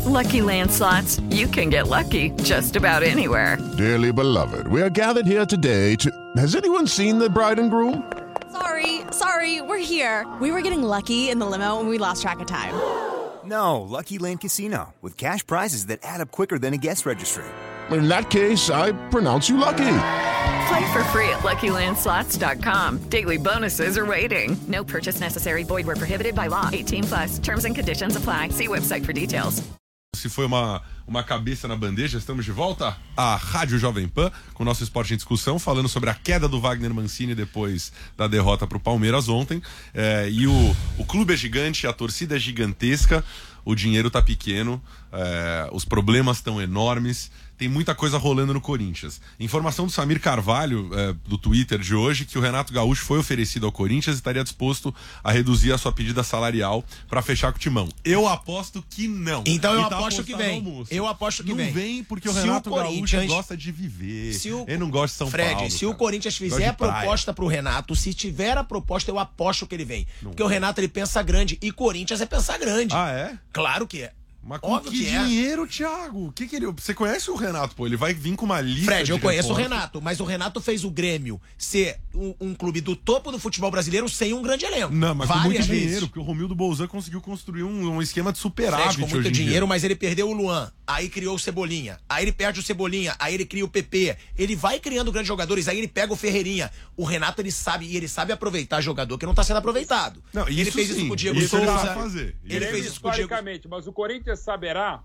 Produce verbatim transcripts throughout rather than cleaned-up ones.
Lucky Land Slots, you can get lucky just about anywhere. Dearly beloved, we are gathered here today to... Has anyone seen the bride and groom? Sorry, sorry, we're here. We were getting lucky in the limo and we lost track of time. No, Lucky Land Casino, with cash prizes that add up quicker than a guest registry. In that case, I pronounce you lucky. Play for free at Lucky Land Slots dot com. Daily bonuses are waiting. No purchase necessary. Void where prohibited by law. eighteen plus. Terms and conditions apply. See website for details. Se foi uma, uma cabeça na bandeja, estamos de volta à Rádio Jovem Pan, com o nosso Esporte em Discussão, falando sobre a queda do Wagner Mancini depois da derrota para o Palmeiras ontem. É, e o, o clube é gigante, a torcida é gigantesca, o dinheiro tá pequeno, é, os problemas estão enormes. Tem muita coisa rolando no Corinthians. Informação do Samir Carvalho, é, do Twitter de hoje, que o Renato Gaúcho foi oferecido ao Corinthians e estaria disposto a reduzir a sua pedida salarial para fechar com o Timão. Eu aposto que não. Então eu tá aposto que vem. Eu aposto que não vem. Não vem porque o se Renato o Gaúcho gosta de viver. Se o... Ele não gosta de São Fred, Paulo. se cara. o Corinthians fizer a proposta pro Renato, se tiver a proposta, eu aposto que ele vem. Não porque é. o Renato, ele pensa grande. E Corinthians é pensar grande. Ah, é? Claro que é. Mas com Óbvio que, que dinheiro, é. Thiago? Que que ele... Você conhece o Renato, pô? Ele vai vir com uma lista. Fred, eu conheço reforço. o Renato, mas o Renato fez o Grêmio ser um, um clube do topo do futebol brasileiro sem um grande elenco. Não, mas Várias com muito vezes. dinheiro, porque o Romildo Bolzan conseguiu construir um, um esquema de superávit. Fred, com muito dinheiro, dia. mas ele perdeu o Luan, aí criou o Cebolinha, aí ele perde o Cebolinha, aí ele cria o P P, ele vai criando grandes jogadores, aí ele pega o Ferreirinha. O Renato, ele sabe, e ele sabe aproveitar jogador que não tá sendo aproveitado. Não, isso ele fez sim, isso com o Diego isso Souza. Ele, fazer. ele, ele fez isso com o Diego. Mas o Corinthians saberá,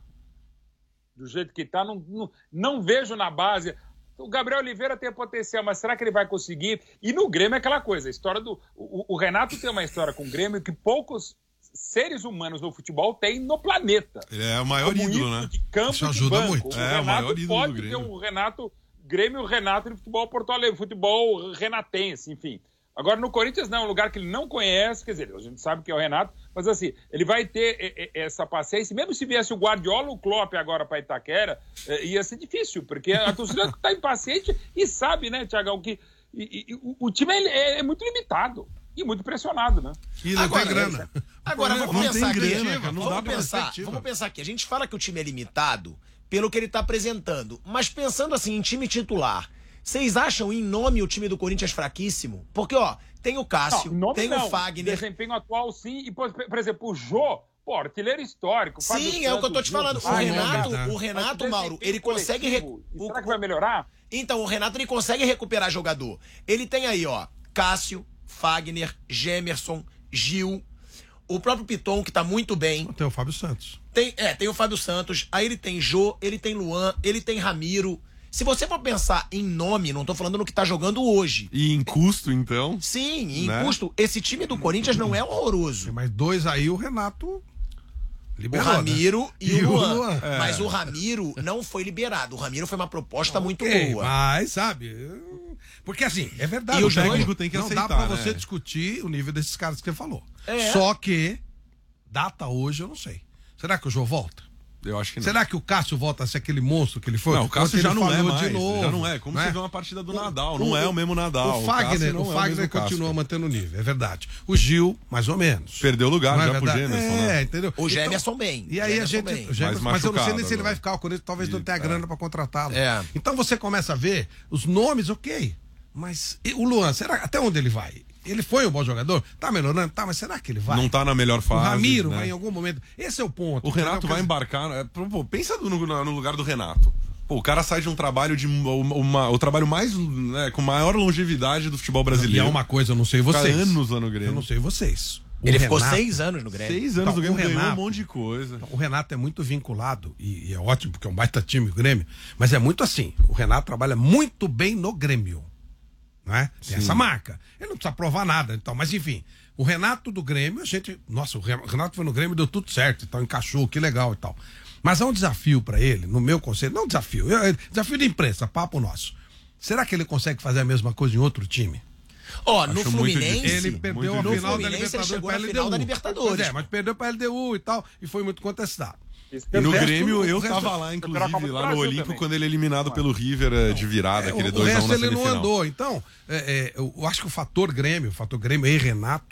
do jeito que tá, não, não, não vejo na base. O Gabriel Oliveira tem potencial, mas será que ele vai conseguir? E no Grêmio é aquela coisa, a história do... O, o Renato tem uma história com o Grêmio que poucos seres humanos no futebol têm no planeta. Ele é o maior Como ídolo, né? De campo Isso ajuda banco. muito. O é, Renato o maior ídolo pode do Grêmio. ter um Renato... Grêmio, Renato de futebol Porto Alegre, futebol renatense, enfim. Agora, no Corinthians, não, é um lugar que ele não conhece, quer dizer, a gente sabe que é o Renato, mas assim, ele vai ter essa paciência, mesmo se viesse o Guardiola ou o Klopp agora para Itaquera, ia ser difícil, porque a torcida está impaciente e sabe, né, Thiagão, que e, e, o, o time é, é muito limitado e muito pressionado, né? E não agora, tem grana. Agora, não vamos pensar grana, aqui, cara, não vamos, dá pensar, vamos pensar aqui, a gente fala que o time é limitado pelo que ele está apresentando, mas pensando assim em time titular, vocês acham em nome o time do Corinthians fraquíssimo? Porque, ó, tem o Cássio, não, tem não. o Fagner. Desempenho atual, sim. E, por, por exemplo, o Jô, pô, artilheiro histórico. Sim, Fábio é Santos, o que eu tô te falando. O ah, Renato, é o Renato, Mauro, ele consegue... Rec... Será que vai melhorar? Então, o Renato, ele consegue recuperar jogador. Ele tem aí, ó, Cássio, Fagner, Gemerson, Gil, o próprio Piton, que tá muito bem. Tem o Fábio Santos. Tem, é, tem o Fábio Santos, aí ele tem Jô, ele tem Luan, ele tem Ramiro. Se você for pensar em nome, não tô falando no que tá jogando hoje. E em custo, então? Sim, em né? custo. Esse time do Corinthians não é horroroso. Tem mais dois aí, o Renato liberou, o Ramiro né? e, e o Luan. Luan. É. Mas o Ramiro não foi liberado. O Ramiro foi uma proposta okay, muito boa. Mas, sabe... Porque assim, é verdade. E o o técnico tem que não aceitar, dá pra né? você discutir o nível desses caras que você falou. É. Só que, data hoje, eu não sei. Será que o Jô volta? Eu acho que não. Será que o Cássio volta a ser aquele monstro que ele foi? Não, o Cássio Ontem já ele não é falhou mais. de novo, já não é. Como né? você vê uma partida do Nadal. O, Não o, é o mesmo Nadal. O Fagner, o o Fagner é o continua Cássio. mantendo o nível, é verdade. O Gil, mais ou menos. Perdeu lugar Não já é pro verdade? Gemerson, É, né? entendeu? O Gemerson bem. E aí a gente... Bem. O Gemerson, mas mas eu não sei nem agora. se ele vai ficar. O Corinthians talvez e, não tenha é. grana pra contratá-lo. É. Então você começa a ver os nomes, ok. Mas e o Luan, será até onde ele vai? Ele foi um bom jogador? Tá melhorando? Tá, mas será que ele vai? Não tá na melhor fase. O Ramiro né? vai em algum momento. Esse é o ponto. O Renato vai embarcar. É, pô, pensa no, no lugar do Renato. Pô, o cara sai de um trabalho de uma, uma, o trabalho mais né, com maior longevidade do futebol brasileiro. E é uma coisa, eu não sei vocês. Fica anos lá no Grêmio. Eu não sei vocês. O Ele Renato, ficou seis anos no Grêmio. Seis anos Então, no Grêmio, o ganhou Renato- um monte de coisa. O Renato é muito vinculado, e, e é ótimo, porque é um baita time o Grêmio, mas é muito assim. O Renato trabalha muito bem no Grêmio. Não é? Tem essa marca. Ele não precisa provar nada, então, mas enfim. O Renato do Grêmio, a gente. Nossa, o Renato foi no Grêmio e deu tudo certo, então encaixou, que legal e tal. Mas há um desafio pra ele, no meu conceito, não desafio, é desafio de imprensa, papo nosso. Será que ele consegue fazer a mesma coisa em outro time? Ó, no Acho muito Fluminense, difícil. Ele perdeu a no final da Fluminense, ele Libertadores chegou pra na L D U. final da Libertadores. Pois é, mas perdeu pra L D U e tal, e foi muito contestado. E no O resto- Grêmio, o eu resto- tava lá, inclusive, Copa do lá no Brasil Olímpico, também. quando ele é eliminado pelo River eh, de virada, É, aquele o dois a um resto na ele não semifinal. andou. Então, é, é, eu acho que o fator Grêmio, o fator Grêmio e Renato,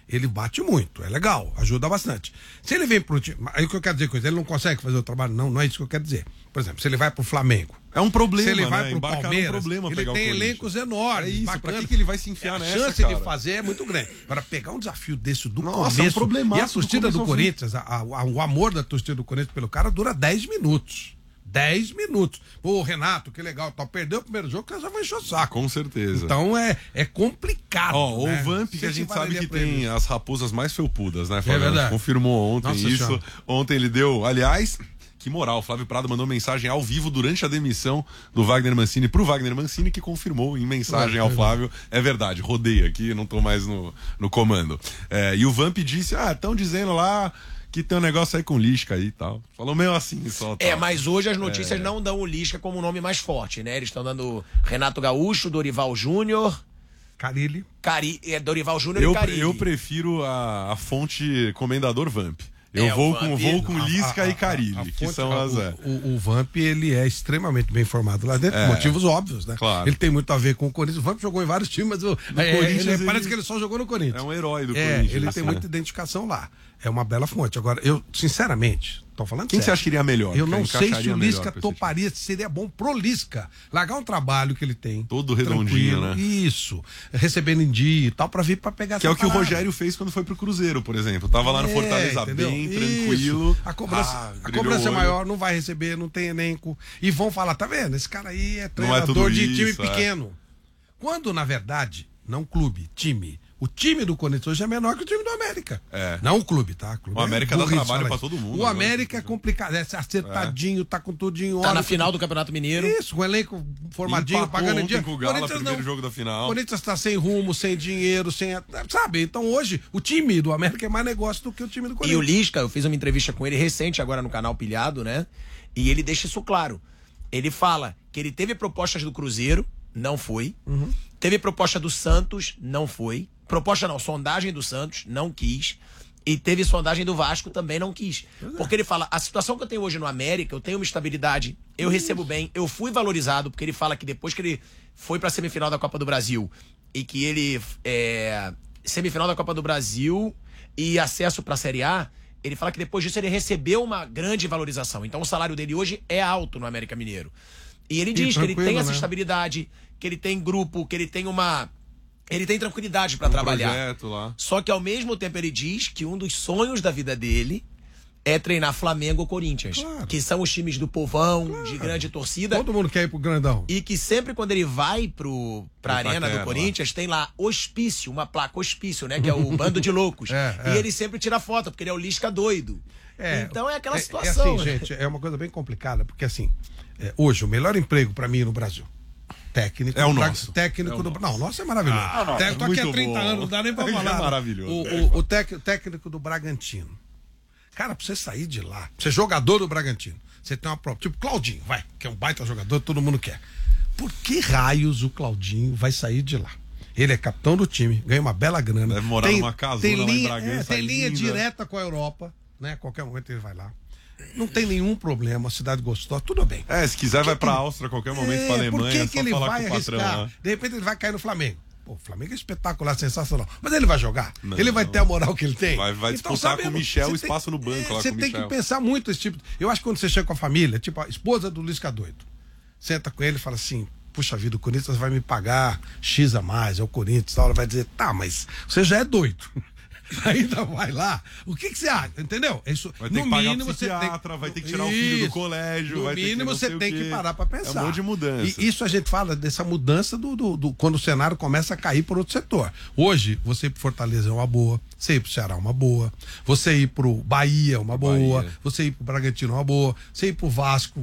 ele bate muito, é legal, ajuda bastante. Se ele vem pro time, aí o que eu quero dizer com isso, ele não consegue fazer o trabalho? Não, não é isso que eu quero dizer. Por exemplo, se ele vai pro Flamengo, é um problema, se ele vai né? pro Embarcar Palmeiras, um problema ele pegar tem o elencos enormes, é isso, bacana. pra que, que ele vai se enfiar a nessa, chance cara? de fazer é muito grande. Para pegar um desafio desse do Nossa, começo, é um problemaço e a torcida do do Corinthians, a, a, o amor da torcida do Corinthians pelo cara dura dez minutos. dez minutos. Pô, Renato, que legal, tal. Perdeu o primeiro jogo, o cara já vai encher o saco. Com certeza. Então é, é complicado. Ó, né? o Vamp, que a gente sabe que tem ele. as raposas mais felpudas, né, É Flávio? verdade. Confirmou ontem Nossa isso. senhora. Ontem ele deu, aliás, que moral, o Flávio Prado mandou mensagem ao vivo durante a demissão do Wagner Mancini pro Wagner Mancini, que confirmou em mensagem É, ao é Flávio. É verdade, rodei aqui, não tô mais no, no comando. É, e o Vamp disse, ah, estão dizendo lá que tem um negócio aí com Lisca aí e tal. Falou meio assim só. É, tal. mas hoje as notícias É. não dão o Lisca como o nome mais forte, né? Eles estão dando Renato Gaúcho, Dorival Júnior, Carilli. Cari... é, Dorival Júnior Eu, e Carilli. eu prefiro a, a fonte Comendador Vamp. Eu É, o vou, Vamp, com, vou com A- Lisca a- e a- Carilli, a que fonte- são a- as... é. O, o, o Vamp, ele é extremamente bem informado lá dentro, É. por motivos óbvios, né? Claro. Ele tem muito a ver com o Corinthians. O Vamp jogou em vários times, mas o, é, Corinthians, ele- ele- parece que ele só jogou no Corinthians. É um herói do É, Corinthians. ele tem né? muita identificação lá. É uma bela fonte. Agora, eu, sinceramente, tô falando Quem sério. você acha que iria melhor? Eu Que não sei se encaixaria o melhor Lisca pra esse time? toparia, se seria bom pro Lisca. Largar um trabalho que ele tem. Todo redondinho, tranquilo, né? Isso. Recebendo em dia e tal, pra vir pra pegar Que é essa o que o parada. Rogério fez quando foi pro Cruzeiro, por exemplo. Tava lá no É, Fortaleza entendeu? bem, Isso. tranquilo. A cobrança, Ah, a brilhou cobrança é o olho. maior, não vai receber, não tem elenco. E vão falar, tá vendo? Esse cara aí é Não é treinador tudo de isso, time é. pequeno. Quando, na verdade, não clube, time. O time do Corinthians hoje é menor que o time do América. É. Não o clube, tá? Clube O América é dá burrice, trabalho fala pra isso. todo mundo, O agora. América é complicado, é acertadinho, tá com tudo em Tá hora. na final do Campeonato Mineiro. Isso, com o elenco formadinho, Empatou pagando em ontem dia. com o Galo, Corinthians primeiro não. jogo da final. O Corinthians tá sem rumo, sem dinheiro, sem. Sabe? Então hoje, o time do América é mais negócio do que o time do E o Corinthians. Lisca, eu fiz uma entrevista com ele recente agora no canal Pilhado, né? E ele deixa isso claro. Ele fala que ele teve propostas do Cruzeiro, não foi. Uhum. Teve proposta do Santos, não foi. Proposta não, sondagem do Santos, não quis. E teve sondagem do Vasco, também não quis. Porque ele fala, a situação que eu tenho hoje no América, eu tenho uma estabilidade, eu recebo bem, eu fui valorizado, porque ele fala que depois que ele foi pra semifinal da Copa do Brasil e que ele é, semifinal da Copa do Brasil e acesso pra Série A, ele fala que depois disso ele recebeu uma grande valorização. Então o salário dele hoje é alto no América Mineiro. E ele diz que ele tem essa né? estabilidade, que ele tem grupo, que ele tem uma... Ele tem tranquilidade pra Um trabalhar. projeto lá. Só que ao mesmo tempo ele diz que um dos sonhos da vida dele é treinar Flamengo ou Corinthians. Claro. Que são os times do povão, de grande torcida. Todo mundo quer ir pro grandão. E que sempre quando ele vai pro, pra Pro arena Itaquera, do Corinthians, tem lá hospício, uma placa hospício, né? Que é o bando de loucos. É, e é. ele sempre tira foto, porque ele é o Lisca doido. então é aquela é- situação. É assim, né? gente, é uma coisa bem complicada, porque assim, é, hoje o melhor emprego pra mim no Brasil. Técnico É o do Bra- nosso. Técnico É o do nosso. Não, o nosso é maravilhoso. Ah, não, Técnico, tô aqui há muito trinta bom. anos, não dá nem pra É falar. maravilhoso. O, o, o tec- o técnico do Bragantino. Cara, pra você sair de lá, pra você é jogador do Bragantino, você tem uma prova. Tipo, Claudinho, vai, que é um baita jogador, todo mundo quer. Por que raios o Claudinho vai sair de lá? Ele é capitão do time, ganha uma bela grana. Deve morar numa casona tem lá em linha, Bragança, é, tem linha linda. direta com a Europa, né? Qualquer momento ele vai lá. Não tem nenhum problema, a cidade gostosa, tudo bem. É, se quiser vai pra Áustria a qualquer momento, pra Alemanha, por que, é que só ele falar vai com o patrão arriscar? lá. De repente ele vai cair no Flamengo. Pô, o Flamengo é espetacular, sensacional. Mas ele vai jogar? Não, ele vai não. ter a moral que ele tem? Vai- vai disputar com o Michel o espaço no banco lá Você com o tem que Michel. pensar muito esse tipo. Eu acho que quando você chega com a família, tipo a esposa do Lisca doido, senta com ele e fala assim: puxa vida, o Corinthians vai me pagar X a mais, é o Corinthians, tal. Ela vai dizer: tá, mas você já é doido. Ainda vai lá. O que, que você acha? Entendeu? Isso, Vai ter no que pagar mínimo o você tem psiquiatra, vai ter que tirar o filho do Isso. colégio, No vai ter que mínimo não sei você o tem quê. que parar pra pensar. É um monte de mudança. E isso a gente fala dessa mudança do, do, do- quando o cenário começa a cair por outro setor. Hoje, você ir pro Fortaleza é uma boa, você ir pro Ceará é uma boa, você ir pro Bahia é uma boa, Bahia. você ir pro Bragantino é uma boa, você ir pro Vasco.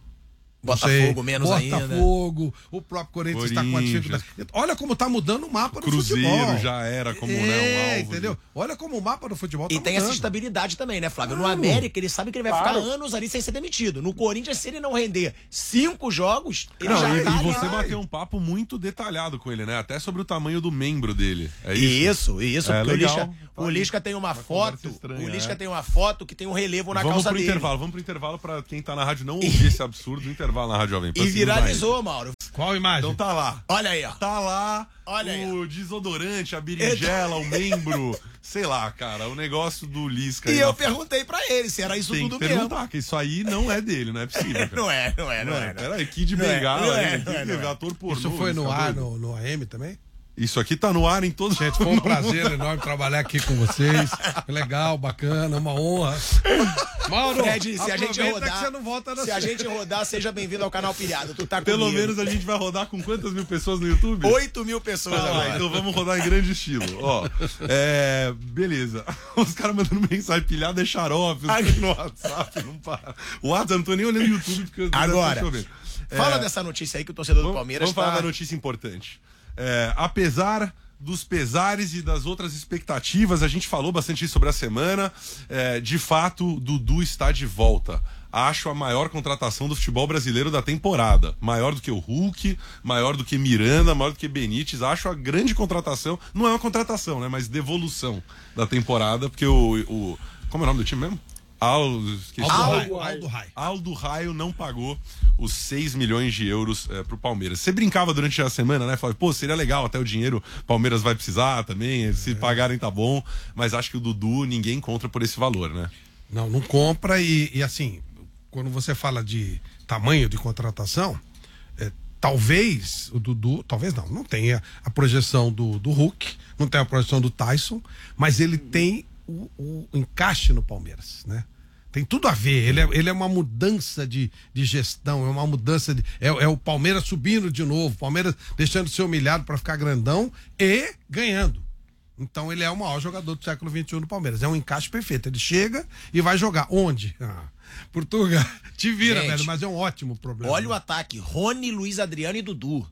não Botafogo sei, menos ainda. Botafogo, o próprio Corinthians está com a Corinthians. dificuldade. Olha como tá mudando o mapa do Cruzeiro futebol. já era como, é, né, um alvo entendeu? de- Olha como o mapa do futebol tá E tem mudando. essa estabilidade também, né, Flávio? Claro. No América, ele sabe que ele vai Claro. ficar anos ali sem ser demitido. No Corinthians, se ele não render cinco jogos, ele Não, já e, tá e ali. você bateu um papo muito detalhado com ele, né? Até sobre o tamanho do membro dele. É isso? Isso, isso, É, porque legal. o Lisca, Tá o aí. Lisca tem uma conversa foto, estranha, o Lisca é. tem uma foto que tem um relevo na Vamos calça pro dele. intervalo, vamos pro intervalo pra quem tá na rádio não ouvir esse absurdo. Intervalo na Rádio Jovem Pan. E seguindo na viralizou, Mauro. Qual imagem? Então tá lá. Olha aí, ó. Tá lá Olha aí, o desodorante, a berinjela, o membro sei lá, cara, o negócio do Lisca... E aí eu na- perguntei pra ele se era isso Tem tudo que mesmo. perguntar, que isso aí não é dele, não é possível. cara. Não é, não é, não é. Peraí, Kid Não é, Bengala, não é, hein? não é, Que não é. ator pornô. Isso foi no tá ar, doido? no, no A M também? Isso aqui tá no ar em todos... Gente, foi um prazer enorme trabalhar aqui com vocês. Legal, bacana, uma honra. Mauro, Fred, se a gente aproveita rodar, que você não volta na se a gente rodar, seja bem-vindo ao canal Pilhado. Tu tá Pelo comigo. menos a gente vai rodar com quantas mil pessoas no YouTube? oito mil pessoas Ah, agora. então vamos rodar em grande estilo. Ó, é, beleza. Os caras mandando mensagem, pilhada é xarope, os caras no WhatsApp não para. O WhatsApp, não tô nem olhando o YouTube porque eu Agora, tá chovendo. fala É, dessa notícia aí que o torcedor do vamos, Palmeiras vamos falar tá... da notícia importante. É, apesar dos pesares e das outras expectativas, a gente falou bastante isso sobre a semana. É, de fato, Dudu está de volta. Acho a maior contratação do futebol brasileiro da temporada. Maior do que o Hulk, maior do que Miranda, maior do que Benítez. Acho a grande contratação. Não é uma contratação, né? Mas devolução da temporada, porque o. o como é o nome do time mesmo? Aldo, esqueci. Aldo Aldo Raio, Aldo Raio. Aldo Raio não pagou os seis milhões de euros é, pro Palmeiras. Você brincava durante a semana, né? Falava, pô, seria legal, até o dinheiro o Palmeiras vai precisar também, se É. pagarem tá bom, mas acho que o Dudu ninguém encontra por esse valor, né? Não, não compra e, e assim, quando você fala de tamanho de contratação, é, talvez o Dudu, talvez não, não tenha a projeção do, do Hulk, não tem a projeção do Tyson, mas ele tem o, o encaixe no Palmeiras, né? Tem tudo a ver, ele é, ele é uma mudança de, de gestão, é uma mudança de. É, é o Palmeiras subindo de novo, o Palmeiras deixando de ser humilhado para ficar grandão e ganhando. Então ele é o maior jogador do século vinte e um do Palmeiras. É um encaixe perfeito. Ele chega e vai jogar. Onde? Ah, Portugal. Te vira, Gente, velho, mas é um ótimo problema. Olha o ataque, Rony, Luiz Adriano e Dudu.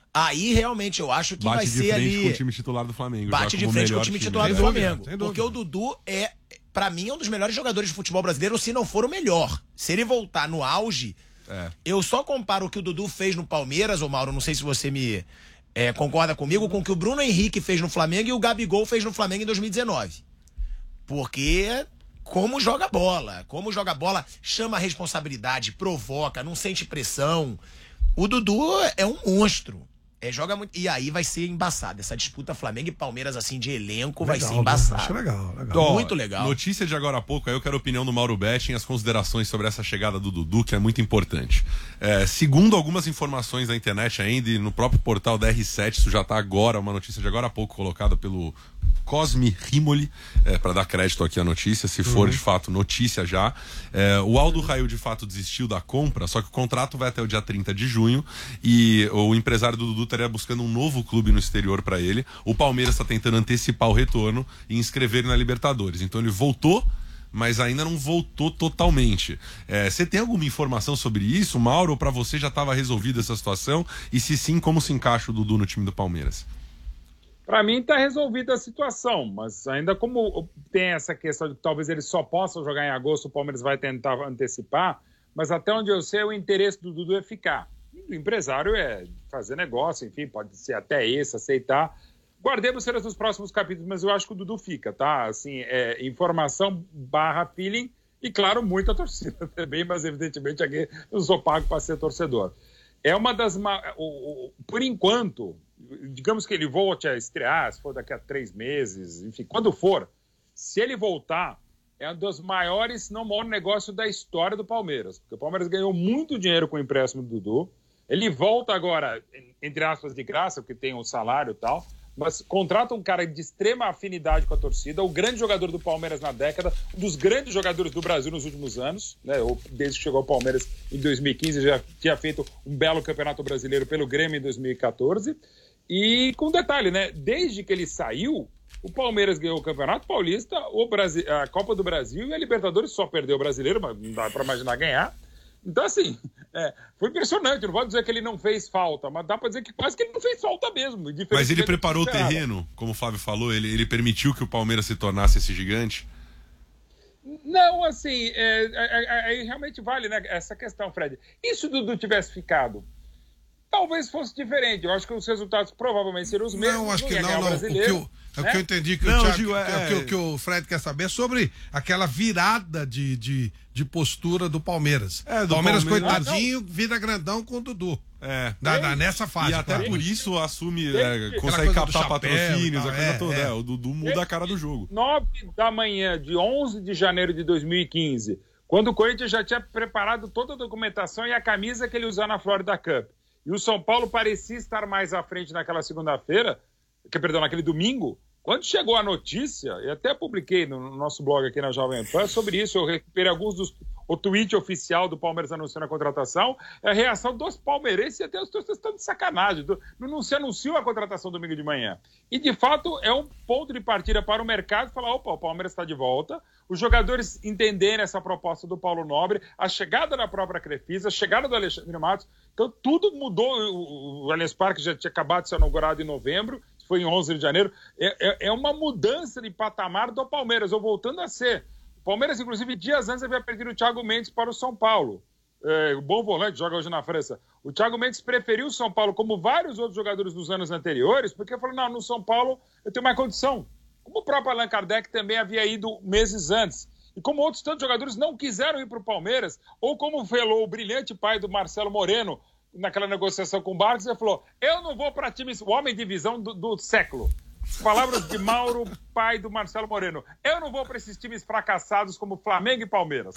Aí realmente eu acho que Bate vai de ser frente ali... com o time titular do Flamengo. Bate já de como frente com o melhor time titular do Sem dúvida, Flamengo. sem dúvida. Porque o Dudu é, pra mim, é um dos melhores jogadores de futebol brasileiro, se não for o melhor. Se ele voltar no auge, É. eu só comparo o que o Dudu fez no Palmeiras, ô Mauro, não sei se você me é, concorda comigo, com o que o Bruno Henrique fez no Flamengo e o Gabigol fez no Flamengo em dois mil e dezenove. Porque como joga bola, como joga bola, chama a responsabilidade, provoca, não sente pressão. O Dudu é um monstro. É, joga muito. E aí vai ser embaçado. Essa disputa Flamengo e Palmeiras, assim, de elenco, vai Legal, ser né? embaçado. Acho legal, legal. Ó, Muito legal. Notícia de agora a pouco, aí eu quero a opinião do Mauro Betting, as considerações sobre essa chegada do Dudu, que é muito importante. É, segundo algumas informações na internet ainda, e no próprio portal da R sete, isso já está agora, uma notícia de agora a pouco colocada pelo Cosme Rimoli, é, para dar crédito aqui à notícia, se for Uhum. de fato notícia já. É, o Aldo Raio de fato desistiu da compra, só que o contrato vai até o dia trinta de junho e o empresário do Dudu estaria buscando um novo clube no exterior para ele. O Palmeiras está tentando antecipar o retorno e inscrever ele na Libertadores. Então ele voltou, mas ainda não voltou totalmente. É, você tem alguma informação sobre isso, Mauro? Ou para você já estava resolvida essa situação? E se sim, como se encaixa o Dudu no time do Palmeiras? Para mim está resolvida a situação, mas ainda como tem essa questão de que talvez ele só possa jogar em agosto, o Palmeiras vai tentar antecipar, mas até onde eu sei o interesse do Dudu é ficar. O empresário é fazer negócio, enfim, pode ser até esse, aceitar. Guardemos cenas dos próximos capítulos, mas eu acho que o Dudu fica, tá? Assim, é, informação barra feeling e, claro, muita torcida também, mas evidentemente aqui eu sou pago para ser torcedor. É uma das... Ma... O, o, por enquanto, digamos que ele volte a estrear, se for daqui a três meses, enfim, quando for, se ele voltar, é um dos maiores, se não o maior negócio da história do Palmeiras, porque o Palmeiras ganhou muito dinheiro com o empréstimo do Dudu. Ele volta agora, entre aspas, de graça, porque tem um salário e tal, mas contrata um cara de extrema afinidade com a torcida, o grande jogador do Palmeiras na década, um dos grandes jogadores do Brasil nos últimos anos, né? Desde que chegou ao Palmeiras em dois mil e quinze, já tinha feito um belo campeonato brasileiro pelo Grêmio em dois mil e quatorze. E com detalhe, né? Desde que ele saiu, o Palmeiras ganhou o Campeonato Paulista, o Brasil, a Copa do Brasil e a Libertadores, só perdeu o Brasileiro, mas não dá para imaginar ganhar. Então, assim, é, foi impressionante. Não vou dizer que ele não fez falta, mas dá para dizer que quase que ele não fez falta mesmo. Mas ele preparou o terreno, como o Flávio falou, ele, ele permitiu que o Palmeiras se tornasse esse gigante? Não, assim, é, é, é, realmente vale, né, essa questão, Fred. E se o Dudu tivesse ficado? Talvez fosse diferente. Eu acho que os resultados provavelmente seriam os mesmos. Não, acho que ia não, ganhar o não. O que brasileiro, eu, é o né? que eu entendi que, Não, o, Thiago, digo, é- que, é o que, que o Fred quer saber é sobre aquela virada de, de, de postura do Palmeiras. É, do Palmeiras, Palmeiras. coitadinho, vira grandão com o Dudu. É. Da, da, nessa fase. E até claro. por isso assume, Tem- é, Aquela consegue coisa do captar chapéu patrocínios, e a tal, coisa é, toda. é. É, o Dudu muda a cara do jogo. nove da manhã de onze de janeiro de dois mil e quinze, quando o Corinthians já tinha preparado toda a documentação e a camisa que ele usou na Florida Cup. E o São Paulo parecia estar mais à frente naquela segunda-feira, que, perdão, naquele domingo. Quando chegou a notícia, e até publiquei no nosso blog aqui na Jovem Pan sobre isso, eu recuperei alguns dos... O tweet oficial do Palmeiras anunciando a contratação, a reação dos palmeirenses e até os torcedores estão de sacanagem. Não, não se anunciou a contratação domingo de manhã. E, de fato, é um ponto de partida para o mercado falar, opa, o Palmeiras está de volta, os jogadores entenderem essa proposta do Paulo Nobre, a chegada da própria Crefisa, a chegada do Alexandre Matos. Então, tudo mudou. O Allianz Parque já tinha acabado de ser inaugurado em novembro, foi em onze de janeiro. É, é, é uma mudança de patamar do Palmeiras, ou voltando a ser. O Palmeiras, inclusive, dias antes havia perdido o Thiago Mendes para o São Paulo. É, o bom volante, joga hoje na França. O Thiago Mendes preferiu o São Paulo, como vários outros jogadores dos anos anteriores, porque falou, não, no São Paulo eu tenho mais condição. Como o próprio Allan Kardec também havia ido meses antes. E como outros tantos jogadores não quiseram ir para o Palmeiras, ou como falou o brilhante pai do Marcelo Moreno, naquela negociação com o Barcos, ele falou, eu não vou para times, o homem de visão do, do século. Palavras de Mauro, pai do Marcelo Moreno. Eu não vou para esses times fracassados como Flamengo e Palmeiras.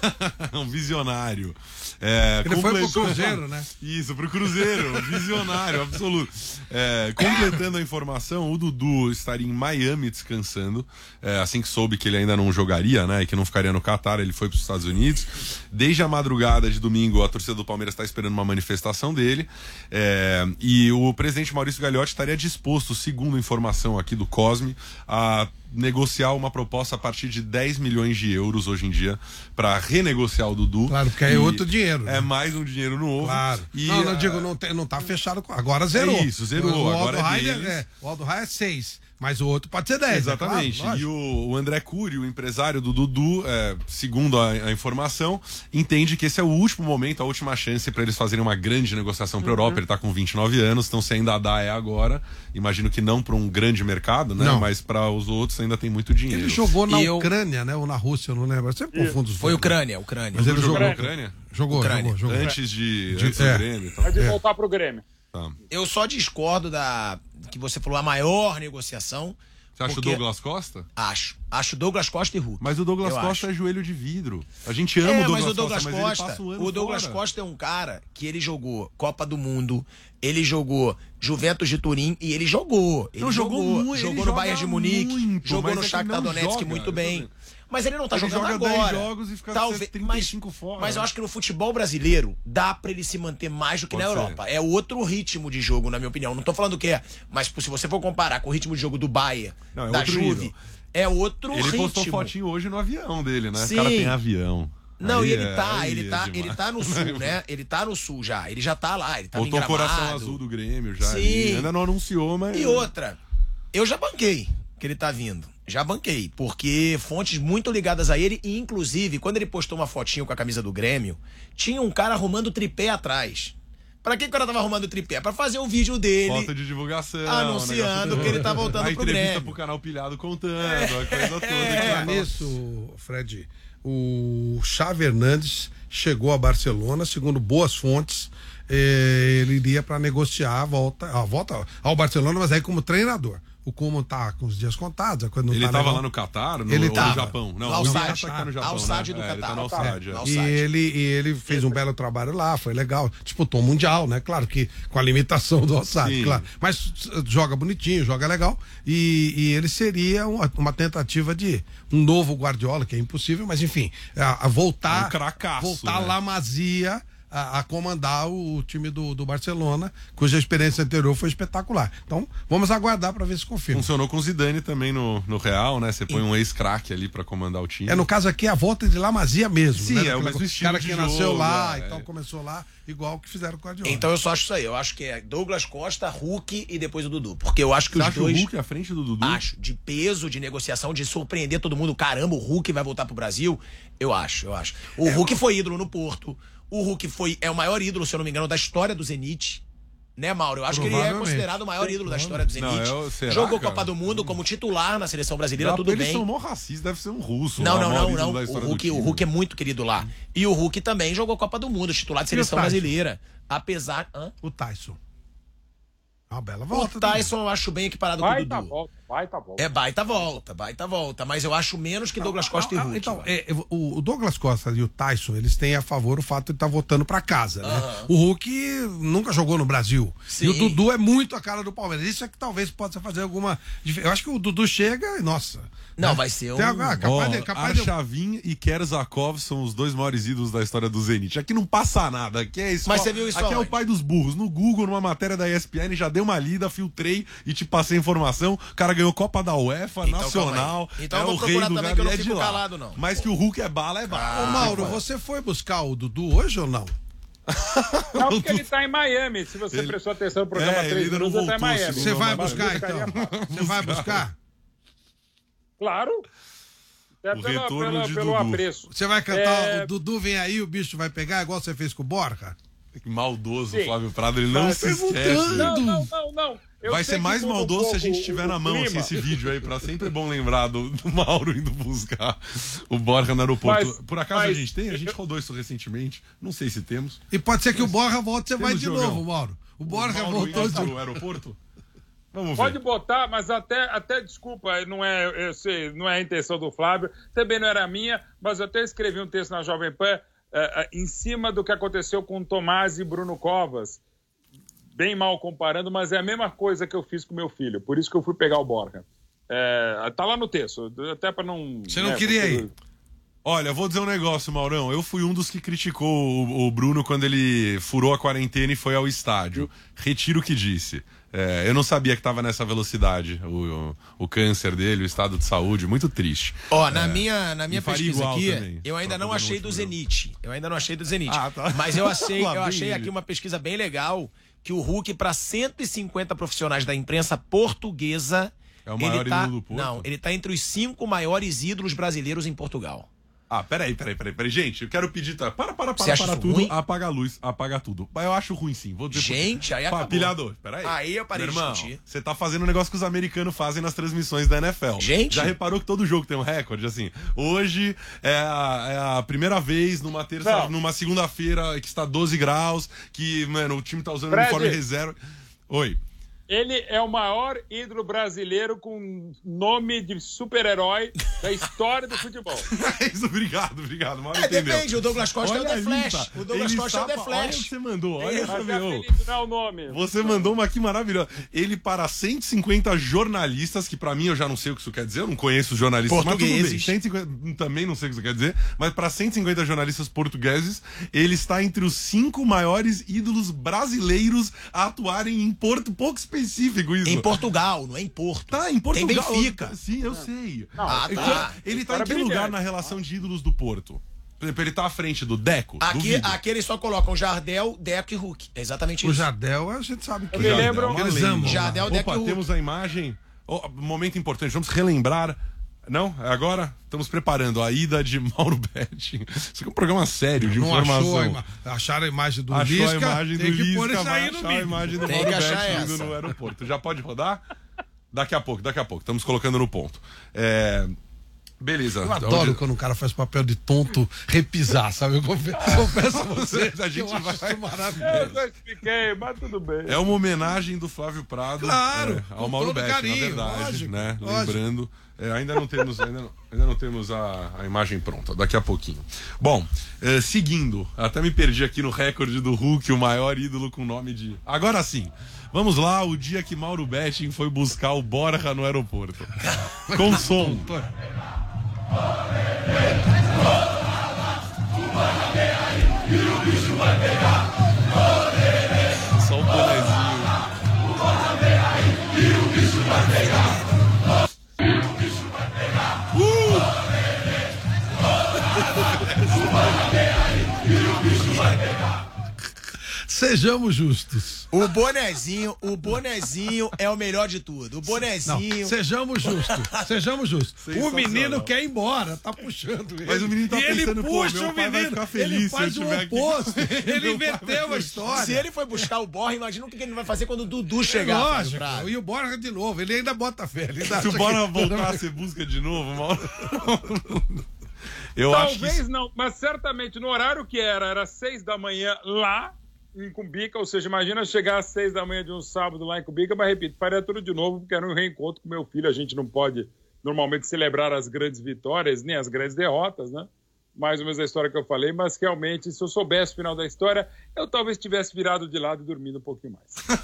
Um visionário. É, Ele foi pro Cruzeiro, né? Isso, pro Cruzeiro. Visionário, absoluto. É, completando a informação, o Dudu estaria em Miami descansando. É, assim que soube que ele ainda não jogaria, né? E que não ficaria no Catar, ele foi para os Estados Unidos. Desde a madrugada de domingo, a torcida do Palmeiras está esperando uma manifestação dele. É, e o presidente Maurício Gagliotti estaria disposto, segundo informação aqui do Cosme, a negociar uma proposta a partir de dez milhões de euros hoje em dia para renegociar o Dudu. Claro, porque é outro dinheiro. É né? mais um dinheiro novo. Claro. E, não, não a... digo, não, tem, não tá fechado. Agora zerou. É isso, zerou. O agora Aldo é Raia deles. é, o Aldo Raia é seis. Mas o outro pode ser dez. Exatamente. É claro, e o, o André Cury, o empresário do Dudu, é, segundo a, a informação, entende que esse é o último momento, a última chance para eles fazerem uma grande negociação para a Europa. Ele está com vinte e nove anos, então se ainda dá é agora. Imagino que não para um grande mercado, né? Não. Mas para os outros ainda tem muito dinheiro. Ele jogou na E eu- Ucrânia, né? Ou na Rússia, eu não lembro. Eu sempre confundo os Foi dois. Ucrânia, Ucrânia. Mas ele Jogou jogou. na Ucrânia? Jogou, Ucrânia. jogou, jogou. Antes de, De- antes do é. Grêmio e tal. Pode É. voltar para o Grêmio. Tá. Eu só discordo da que você falou a maior negociação. Você acha porque- o Douglas Costa? Acho. Acho Douglas Costa e Hulk. Mas o Douglas Eu Costa acho. é joelho de vidro. A gente ama É, o Douglas, mas o Douglas Costa, mas Costa, ele passa o ano o Douglas fora. Costa é um cara que ele jogou Copa do Mundo, ele jogou Juventus de Turim e ele jogou. Ele Não, jogou jogou, muito, jogou ele no joga Bayern de Munique, muito, jogou mas no é que Shakhtar não Donetsk joga, muito eu bem. tô Mas ele não tá Ele jogando joga dez agora. jogos e fica Talvez, trinta e mas, cinco fora. mas eu acho que no futebol brasileiro dá pra ele se manter mais do que Pode na ser. Europa. É outro ritmo de jogo, na minha opinião. Não tô falando que é, mas se você for comparar com o ritmo de jogo do Bayern, Não, é da outro Juve, nível. é outro Ele ritmo. postou fotinho hoje no avião dele, né? Sim. O cara tem avião. Não, Aí e ele é- tá, aí ele é tá, demais. ele tá no sul, né? Ele tá no sul já. Ele já tá lá, ele tá Botou o em coração Gramado. azul do Grêmio já. Sim. ali. Ainda não anunciou, mas. E outra, eu já banquei que ele tá vindo. Já banquei, porque fontes muito ligadas a ele, e inclusive, quando ele postou uma fotinho com a camisa do Grêmio, tinha um cara arrumando tripé atrás. Pra que o cara tava arrumando tripé? Pra fazer o vídeo dele. Foto de divulgação. Anunciando negócio que ele tá voltando a pro entrevista Grêmio. pro canal Pilhado contando, a coisa toda. É, que fala- nisso, Fred, o Xavi Hernandes chegou a Barcelona, segundo boas fontes, eh, ele iria para negociar a volta, a volta ao Barcelona, mas aí como treinador. O Como tá com os dias contados, a coisa não Ele tá tava legal. lá no Catar, no, Ele ou tava. no Japão? Não, No o Al-Sadd. Catar tá no Japão, Al-Sadd né? do É, ele tá Catar. no Al-Sadd, é. Al-Sadd. E ele, e ele fez um belo trabalho lá, foi legal. Disputou o Mundial, né? Claro que com a limitação do Al-Sadd, Sim. claro. Mas joga bonitinho, joga legal. E, e ele seria uma, uma tentativa de um novo Guardiola, que é impossível, mas enfim, a, a voltar, Um cracaço, voltar né? lá Mazia a, a comandar o, o time do, do Barcelona, cuja experiência anterior foi espetacular. Então, vamos aguardar para ver se confirma. Funcionou com o Zidane também no, no Real, né? Você põe um ex-craque ali pra comandar o time. É, no caso aqui, a volta de La Masia mesmo. Sim, né? é o Daquela mesmo coisa, estilo cara de que nasceu jogo, lá, é. então começou lá, igual que fizeram com o Guardiola. Então eu só acho isso aí. Eu acho que é Douglas Costa, Hulk e depois o Dudu. Porque eu acho que Você os acha dois. o Hulk à frente do Dudu? Acho. De peso, de negociação, de surpreender todo mundo. Caramba, o Hulk vai voltar pro Brasil. Eu acho, eu acho. O Hulk foi ídolo no Porto. O Hulk foi, é o maior ídolo, se eu não me engano, da história do Zenit. Né, Mauro? Eu acho que ele é considerado o maior ídolo da história do Zenit. Não, eu, será, Jogou cara? Copa do Mundo como titular na seleção brasileira, Não, tudo eles bem. são mó racistas, deve ser um russo. Não, lá, não, maior não, ídolo não. da O história do Hulk, o time. Hulk é muito querido lá. E o Hulk também jogou Copa do Mundo, titular de seleção E o Tyson? brasileira. Apesar. Hã? O Tyson. É uma bela O volta. Tyson eu acho bem equiparado com o Baita Dudu. volta, baita volta. É baita volta, baita volta. Mas eu acho menos que Douglas Costa e Ah, ah, Hulk. Então, é, é, o o Douglas Costa e o Tyson, eles têm a favor o fato de estar voltando pra casa, né? Aham. O Hulk nunca jogou no Brasil. Sim. E o Dudu é muito a cara do Palmeiras. Isso é que talvez possa fazer alguma diferença. Eu acho que o Dudu chega e, nossa... Não, né? vai ser um... Tem, ah, capaz Ó, de, capaz de... Arshavin e Kerzakov são os dois maiores ídolos da história do Zenit. Aqui não passa nada. Aqui é isso. Mas você viu isso Aqui é o aonde? pai dos burros. No Google, numa matéria da E S P N, já dei uma lida, filtrei e te passei a informação. O cara ganhou Copa da UEFA, Então, Nacional. calma aí. Então é eu vou o rei procurar do também, lugar que eu não e é de fico lá. calado, não. Mas que o Hulk é bala, é bala. Ô, Mauro, você foi buscar o Dudu hoje ou não? Não, porque ele tá em Miami. Se você Ele- prestou atenção no programa É, ele três ainda não minutos, ele tá em voltou, Miami. segundo Você Não, vai mas buscar, buscaria então? Você vai buscar? Claro. É O pela- retorno pela- de pelo Dudu. apreço. Você vai cantar É, o Dudu vem aí, o bicho vai pegar, igual você fez com o Borja? Que maldoso Sim. o Flávio Prado, ele não Mas se esquece. Não, não, não, não. Eu Vai sei ser que mais muda um maldoso se a pouco gente o- tiver o na mão assim, clima. esse vídeo aí, pra sempre é bom lembrar do, do Mauro indo buscar o Borja no aeroporto. Mas- Por acaso a mas- gente tem? A gente rodou isso recentemente. Não sei se temos. E pode ser que o Borja volte, você vai Temos de jogão. novo, Mauro. O Borja Mauro voltou indo de pro aeroporto? Vamos ver. Pode botar, mas até, até desculpa, não é, eu sei, não é a intenção do Flávio, também não era a minha, mas eu até escrevi um texto na Jovem Pan eh, eh, em cima do que aconteceu com Tomás e Bruno Covas. Bem mal comparando, mas é a mesma coisa que eu fiz com meu filho. Por isso que eu fui pegar o Borja. É, tá lá no texto, até para não... Você não né, queria porque- ir? Olha, vou dizer um negócio, Maurão. Eu fui um dos que criticou o, o Bruno quando ele furou a quarentena e foi ao estádio. Retiro o que disse. É, eu não sabia que estava nessa velocidade o, o, o câncer dele, o estado de saúde, muito triste. Ó, na É, minha, na minha e faria pesquisa igual aqui, também, eu ainda pra não fazer no achei do último Zenit. Eu ainda não achei do Zenit. Ah, tá. Mas eu achei, Lá eu vem achei ele. aqui uma pesquisa bem legal que o Hulk, para cento e cinquenta profissionais da imprensa portuguesa, É o maior ele tá, ídolo do Porto? não, ele tá entre os cinco maiores ídolos brasileiros em Portugal. Ah, peraí, peraí, peraí, peraí. Gente, eu quero pedir. Tá? Para, para, Você para, acha para isso tudo. ruim? Apaga a luz, apaga tudo. Mas eu acho ruim sim. Vou dizer por quê. Gente, aí acabou. Pilhador, peraí. Aí eu parei Meu de irmão, discutir. você tá fazendo um negócio que os americanos fazem nas transmissões da N F L. Gente. Já reparou que todo jogo tem um recorde? Assim, hoje é a, é a primeira vez numa terça, Não. numa segunda-feira que está doze graus, que, mano, o time tá usando Fred. uniforme reserva. Oi. Ele é o maior ídolo brasileiro com nome de super-herói da história do futebol. É isso, obrigado, obrigado. Mauro É, entendeu. depende, o Douglas Costa é o Olha The ali, Flash. tá? O Douglas Ele Costa é o The está- Flash. Olha o que você mandou, olha É, essa, Mas é meu. apelido, não é o nome. Você mandou uma aqui maravilhosa. Ele para cento e cinquenta jornalistas, que pra mim eu já não sei o que isso quer dizer, eu não conheço os jornalistas, mas tudo bem. Portugueses. cento e cinquenta, também não sei o que isso quer dizer, mas para cento e cinquenta jornalistas portugueses, ele está entre os cinco maiores ídolos brasileiros a atuarem em Porto, pouco específico isso. Em Portugal, não é em Porto. Tá, em Portugal. Tem Benfica. Sim, eu sei. Ah, Então, tá. Ele tá em Cara que lugar brilhante. na relação de ídolos do Porto? Por exemplo, ele tá à frente do Deco? Aqui, Duvido. aqui eles só colocam Jardel, Deco e Hulk. É exatamente O isso. Jardel, a gente sabe que Eu me lembro- é uma eles lenda. amam. Jardel, Opa, Deco e Hulk. temos a imagem. Oh, momento importante, vamos relembrar. Não? É agora? Estamos preparando a ida de Mauro Betti. Isso aqui é um programa sério de Não informação. achou a ima... Acharam a imagem do Achou Lisca, a imagem tem do que pôr Lisca, isso vai aí no achar a vídeo. imagem do Tem Mauro que achar Betti indo essa. no aeroporto. Já pode rodar? Daqui a pouco, daqui a pouco. Estamos colocando no ponto. É... Beleza. Eu adoro quando o cara faz papel de tonto repisar, sabe? Eu confesso, confesso a você. A gente eu acho vai- isso maravilhoso. Eu já expliquei, mas tudo bem. É uma homenagem do Flávio Prado, Claro, é, ao com Mauro todo Betti, carinho, na verdade, lógico, né? lógico. Lembrando, é, ainda não temos, ainda não, ainda não temos a, a imagem pronta, daqui a pouquinho. Bom, é, seguindo, até me perdi aqui no recorde do Hulk, o maior ídolo com nome de... Agora sim, vamos lá, o dia que Mauro Betti foi buscar o Borja no aeroporto. Com som. Só o bonezinho. sejamos justos. O bonezinho, o bonezinho é o melhor de tudo. O bonezinho. Não, sejamos justos. Sejamos justos. O menino quer ir embora, tá puxando ele. Mas o menino tá e pensando, ele pô, puxa meu o pai vai menino. ficar feliz Ele se faz eu o estiver aqui. oposto. Ele Meu pai inverteu vai a história. Se ele foi buscar o Borja, imagina o que ele vai fazer quando o Dudu chegar. É Fábio lógico. Prado. E o Borja de novo. Ele ainda bota fé. Ele ainda Se o acha Bora que- voltar a ser busca de novo, uma hora... Eu acho que Talvez isso- não, mas certamente no horário que era, era seis da manhã lá em Cumbica, ou seja, imagina chegar às seis da manhã de um sábado lá em Cumbica, mas repito, faria tudo de novo, porque era um reencontro com meu filho, a gente não pode normalmente celebrar as grandes vitórias, nem as grandes derrotas, né? Mais ou menos a história que eu falei, mas realmente, se eu soubesse o final da história, eu talvez tivesse virado de lado e dormido um pouquinho mais.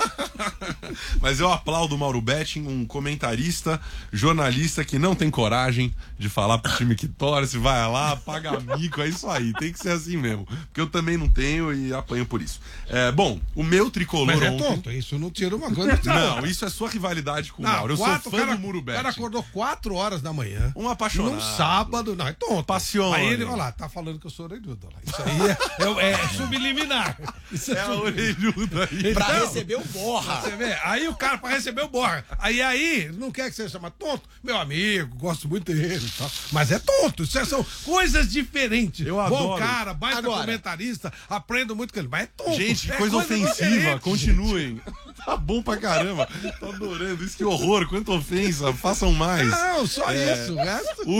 Mas eu aplaudo o Mauro Betting, um comentarista, jornalista que não tem coragem de falar pro time que torce, vai lá, paga mico, é isso aí, tem que ser assim mesmo. Porque eu também não tenho e apanho por isso. É, bom, o meu tricolor Mas é ontem... tonto, isso não tira uma coisa. Não, isso é sua rivalidade com o Mauro. Eu quatro, sou fã cara, do Muro O cara Betting. acordou quatro horas da manhã. Um apaixonado. Num sábado. Não, é tonto. Passione. Aí ele, olha lá, tá falando que eu sou orelhudo. Olha lá. Isso aí é, é, é subliminar. Isso É a sub- orelhuda aí. Pra Então, receber o Borra. Você vê? Aí o cara, pra receber o Borra. Aí, aí, não quer que você chama tonto? Meu amigo, gosto muito dele e tal. Mas é tonto. Isso são coisas diferentes. Eu Bom adoro. cara, baita Agora. comentarista, aprendo muito com ele. Mas é tonto. Gente, que é coisa ofensiva. diferente, Continuem. Tá bom pra caramba. Tô adorando. Isso que horror. Quanta ofensa. Façam mais. Não, só É. isso. O resto... O,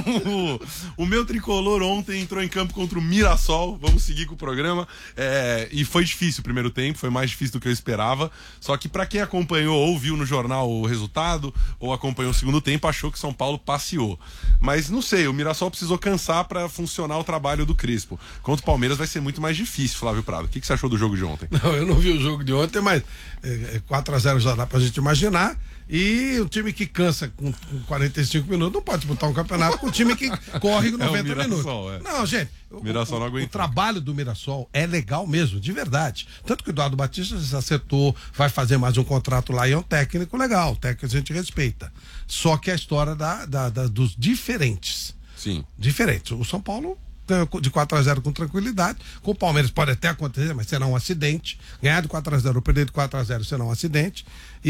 o, o meu tricolor ontem entrou em campo contra o Mirassol. Vamos seguir com o programa. É, e foi difícil o primeiro tempo, foi mais difícil do que eu esperava. Só que pra quem acompanhou ou viu no jornal o resultado, ou acompanhou o segundo tempo, achou que São Paulo passeou. Mas não sei, o Mirassol precisou cansar pra funcionar o trabalho do Crespo. Contra o Palmeiras vai ser muito mais difícil, Flávio Prado. O que, que você achou do jogo de ontem? Não, eu não vi o jogo de ontem, mas é, é, quatro a zero já dá pra gente imaginar. E o time que cansa com, com quarenta e cinco minutos não pode disputar um campeonato com o time que corre com noventa Mirassol, minutos. é. Não, gente. O, Mirassol não o, aguentou. o trabalho do Mirassol é legal mesmo, de verdade. Tanto que o Eduardo Batista se acertou, vai fazer mais um contrato lá e é um técnico legal, técnico a gente respeita. Só que a história da, da, da, dos diferentes. Sim. Diferentes. O São Paulo ganhou de quatro a zero com tranquilidade. Com o Palmeiras pode até acontecer, mas será um acidente. Ganhar de quatro a zero ou perder de quatro a zero será um acidente.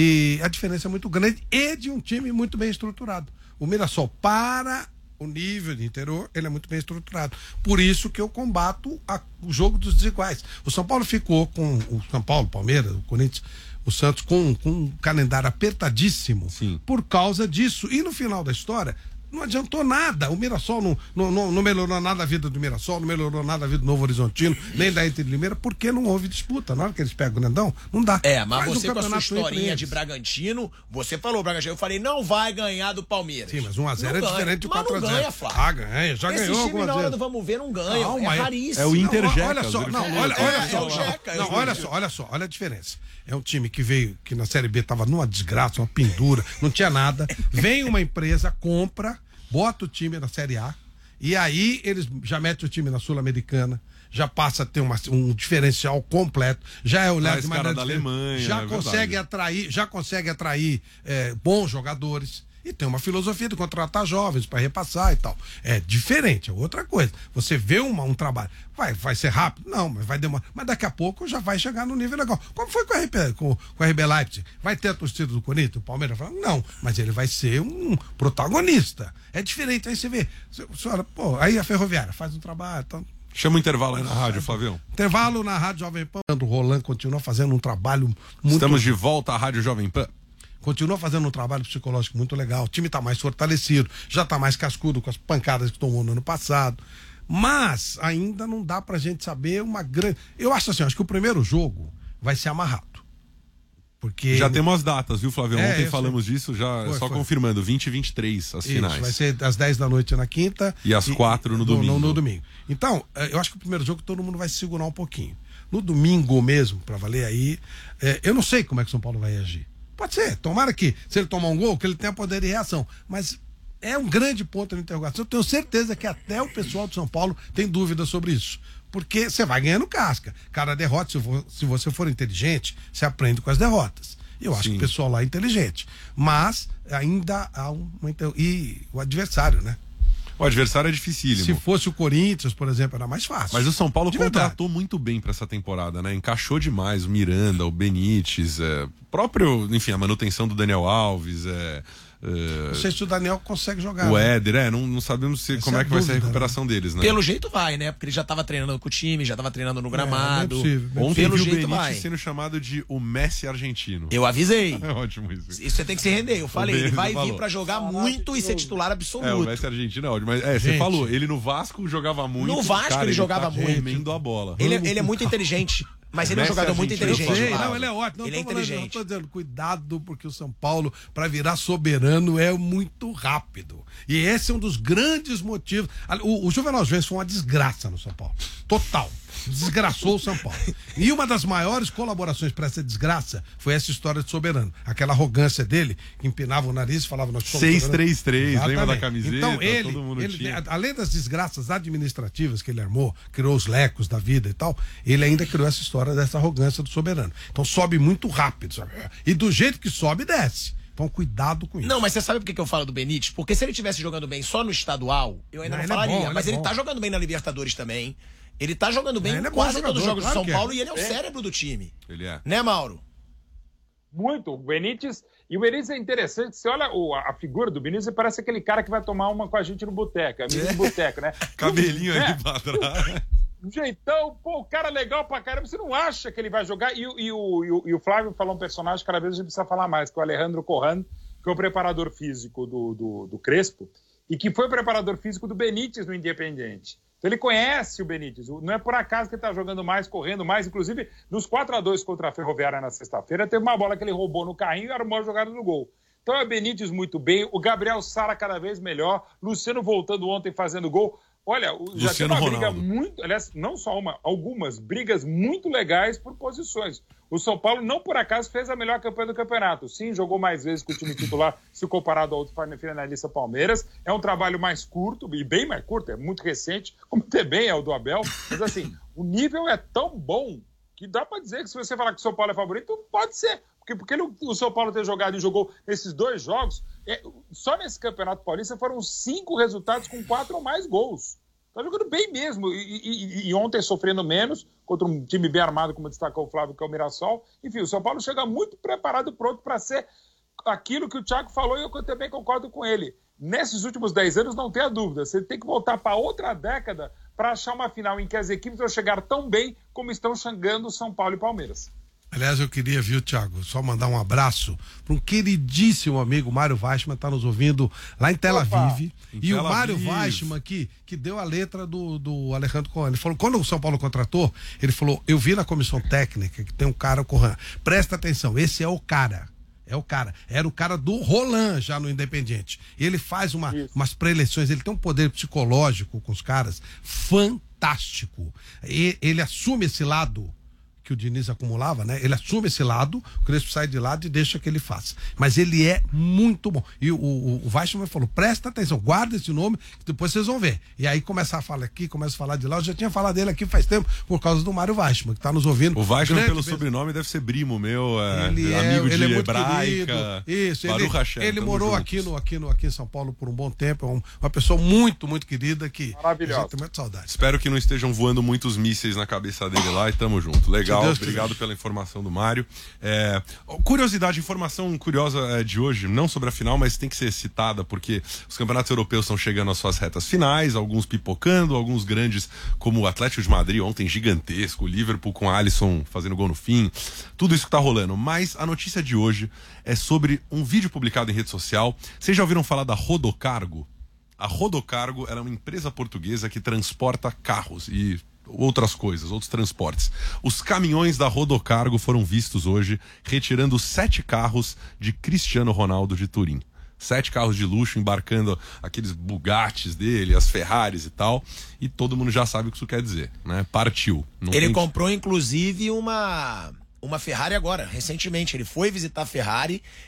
E a diferença é muito grande e de um time muito bem estruturado. O Mirassol, para o nível de interior, ele é muito bem estruturado. Por isso que eu combato a, o jogo dos desiguais. O São Paulo ficou com o São Paulo, o Palmeiras, o Corinthians, o Santos com, com um calendário apertadíssimo. Sim. Por causa disso. E no final da história, não adiantou nada. O Mirassol não, não, não, não melhorou nada a vida do Mirassol, não melhorou nada a vida do Novo Horizontino, nem da Inter de Limeira, porque não houve disputa. Na hora que eles pegam o Grandão, não dá. É, mas Faz um você com a sua campeonato entre historinha eles. de Bragantino, você falou Bragantino, eu falei, não vai ganhar do Palmeiras. Sim, mas um a zero é Não ganha. diferente de Mas quatro a não zero. ganha, Flávio. Ah, ganha, já Esse ganhou time algumas na hora vezes. do vamos ver não ganha, Não, é mas- raríssimo. É o Inter Não, Jecas, olha só, ele não, falou. olha, É, olha é só, o Jeca, não, eu olha vi. só, olha só, olha a diferença. É um time que veio, que na Série B tava numa desgraça, uma pendura, não tinha nada. Vem uma empresa, compra, bota o time na Série A, e aí eles já metem o time na Sul-Americana, já passa a ter uma, um diferencial completo, já é olhado Traz de cara maneira da diferente, Alemanha, já é consegue verdade. atrair, já consegue atrair é, bons jogadores. E tem uma filosofia de contratar jovens para repassar e tal. É diferente, é outra coisa. Você vê uma, um trabalho, vai, vai ser rápido? Não, mas vai demorar. Mas daqui a pouco já vai chegar no nível legal. Como foi com o R B, com, com o R B Leipzig? Vai ter a torcida do Corinthians, o Palmeiras? Fala, não, mas ele vai ser um protagonista. É diferente. Aí você vê, você, você olha, pô, aí a Ferroviária faz um trabalho. Então, Chama o intervalo aí na rádio, Flavião. intervalo na Rádio Jovem Pan. O Roland continua fazendo um trabalho muito. Estamos de volta à Rádio Jovem Pan. Continua fazendo um trabalho psicológico muito legal. O time está mais fortalecido, já está mais cascudo com as pancadas que tomou no ano passado. Mas ainda não dá pra gente saber uma grande. Eu acho assim, acho que o primeiro jogo vai ser amarrado. Porque. Já temos as datas, viu, Flavião? É, Ontem eu falamos disso, já Foi, só foi. confirmando, vinte e vinte e três as Isso, finais. vai ser às dez da noite na quinta. E às quatro no domingo. No, no domingo. Então, eh, eu acho que o primeiro jogo todo mundo vai se segurar um pouquinho. No domingo mesmo, pra valer aí, eh, eu não sei como é que o São Paulo vai agir. Pode ser, tomara que, se ele tomar um gol, que ele tenha poder de reação. Mas é um grande ponto de interrogação. Eu tenho certeza que até o pessoal de São Paulo tem dúvida sobre isso. Porque você vai ganhando casca. Cada derrota, se, vo- se você for inteligente, você aprende com as derrotas. Eu acho Sim. que o pessoal lá é inteligente. Mas ainda há um, uma. inter- E o adversário, né? O adversário é dificílimo. Se fosse o Corinthians, por exemplo, era mais fácil. Mas o São Paulo De contratou verdade. muito bem pra essa temporada, né? Encaixou demais o Miranda, o Benítez, é, próprio, enfim, a manutenção do Daniel Alves, é, é, Não sei se o Daniel consegue jogar. o né? Éder, é, não, não sabemos se, Essa como é é a que vai ser a dúvida, recuperação deles, né? Pelo jeito vai, né? Porque ele já tava treinando com o time, já tava treinando no gramado. É, não é possível, não é Ontem Pelo viu o jeito Benítez vai. sendo chamado de o Messi argentino. Eu avisei. É ótimo isso. Isso você tem que se render. Eu falei, ele Benítez vai vir falou. pra jogar muito e ser titular É, o absoluto. Messi argentino é ótimo. Mas, é, você Gente. falou, ele no Vasco jogava muito. No Vasco cara, ele jogava tá muito. comendo a bola. Ele, é- ele é muito inteligente. Mas ele é um Messi jogador muito argentino, inteligente. Sei, Paulo. não, ele é ótimo. Não, ele é tô falando, inteligente. eu tô dizendo, cuidado, porque o São Paulo, para virar soberano, é muito rápido. E esse é um dos grandes motivos. O, o Juvenal Juventus foi uma desgraça no São Paulo. Total. Desgraçou o São Paulo. E uma das maiores colaborações para essa desgraça foi essa história de soberano. Aquela arrogância dele, que empinava o nariz e falava... Nós somos seis soberanos. três três, lembra da Exatamente. camiseta? Então ele, todo mundo ele tinha. além das desgraças administrativas que ele armou, criou os lecos da vida e tal, ele ainda criou essa história dessa arrogância do soberano. Então sobe muito rápido, sabe? E do jeito que sobe, desce. Então cuidado com isso. Não, mas você sabe por que que eu falo do Benítez? Porque se ele estivesse jogando bem só no estadual, eu ainda Não, não, ele é falaria. bom, ele mas é ele bom. tá jogando bem na Libertadores também. Ele tá jogando bem Não, em ele é bom quase jogador, todos os jogos claro do São que é. Paulo e ele é o É. cérebro do time. Ele é. Né, Mauro? Muito. O Benítez. E o Benítez é interessante. Você olha o- a figura do Benítez, parece aquele cara que vai tomar uma com a gente no boteco. Amigo do boteco, né? Cabelinho É. ali pra trás. Um jeitão, pô, o cara legal pra caramba. Você não acha que ele vai jogar? E, o- e o, e, o, e o Flávio falou um personagem que cada vez a gente precisa falar mais, que é o Alejandro Corran, que é o preparador físico do, do, do Crespo, e que foi o preparador físico do Benítez no Independiente. Então ele conhece o Benítez. Não é por acaso que ele tá jogando mais, correndo mais. Inclusive, nos quatro a dois contra a Ferroviária na sexta-feira, teve uma bola que ele roubou no carrinho e armou a jogada do gol. Então é o Benítez muito bem, o Gabriel Sara cada vez melhor, Luciano voltando ontem fazendo gol. Olha, o- já Luciano teve uma briga Ronaldo. muito, aliás, não só uma, algumas brigas muito legais por posições. O São Paulo, não por acaso, fez a melhor campanha do campeonato. Sim, jogou mais vezes com o time titular, se comparado ao outro finalista Palmeiras. É um trabalho mais curto, e bem mais curto, é muito recente, como também é o do Abel. Mas assim, o nível é tão bom que dá pra dizer que se você falar que o São Paulo é favorito, pode ser. Porque, porque ele- o São Paulo ter jogado e jogou esses dois jogos, é, só nesse Campeonato Paulista foram cinco resultados com quatro ou mais gols. Tá jogando bem mesmo. E, e- e ontem sofrendo menos, contra um time bem armado, como destacou o Flávio, que é o Mirassol. Enfim, o São Paulo chega muito preparado e pronto para ser aquilo que o Thiago falou e eu também concordo com ele. Nesses últimos dez anos, não tenha dúvida, você tem que voltar para outra década para achar uma final em que as equipes vão chegar tão bem como estão chegando São Paulo e Palmeiras. Aliás, eu queria, viu, Thiago, só mandar um abraço para um queridíssimo amigo, Mário Weissman, está nos ouvindo lá em Tel Opa! Aviv. Em E Tel o Mário Aviv. Weissman aqui, que deu a letra do, do Alejandro Corran. Ele falou, quando o São Paulo contratou, ele falou, eu vi na comissão técnica que tem um cara, o Corran. Presta atenção, esse é o cara. É o cara. Era o cara do Roland já no Independiente. Ele faz uma, umas pré-eleições, ele tem um poder psicológico com os caras fantástico. E, ele assume esse lado que o Diniz acumulava, né? Ele assume esse lado, o Crespo sai de lado e deixa que ele faça. Mas ele é muito bom. E o, o, o Weissman falou, presta atenção, guarda esse nome, que depois vocês vão ver. E aí começa a falar aqui, começa a falar de lá. Eu já tinha falado dele aqui faz tempo, por causa do Mário Weissman, que tá nos ouvindo. O Weissman, Grande pelo beijo. sobrenome, deve ser primo meu, é, Ele é, amigo de ele é muito hebraica. querido. Isso, ele, Baruch Hashem, ele tamo morou juntos. aqui, no, aqui, no, aqui em São Paulo por um bom tempo. É um- uma pessoa muito, muito querida que Maravilhosa. a gente tem muita saudade. Espero que não estejam voando muitos mísseis na cabeça dele lá e tamo junto. Legal, Se Deus obrigado quiser. pela informação do Mário. É, curiosidade, informação curiosa é, de hoje, não sobre a final, mas tem que ser citada porque os campeonatos europeus estão chegando às suas retas finais, alguns pipocando, alguns grandes, como o Atlético de Madrid ontem, gigantesco, o Liverpool com Alisson fazendo gol no fim, tudo isso que tá rolando. Mas a notícia de hoje é sobre um vídeo publicado em rede social. Vocês já ouviram falar da Rodocargo? A Rodocargo ela é uma empresa portuguesa que transporta carros e outras coisas, outros transportes. Os caminhões da Rodocargo foram vistos hoje retirando sete carros de Cristiano Ronaldo de Turim. Sete carros de luxo embarcando aqueles Bugattis dele, as Ferraris e tal. E todo mundo já sabe o que isso quer dizer, né? Partiu. Não Ele tem- comprou, inclusive, uma, uma Ferrari agora, recentemente. Ele foi visitar a Ferrari.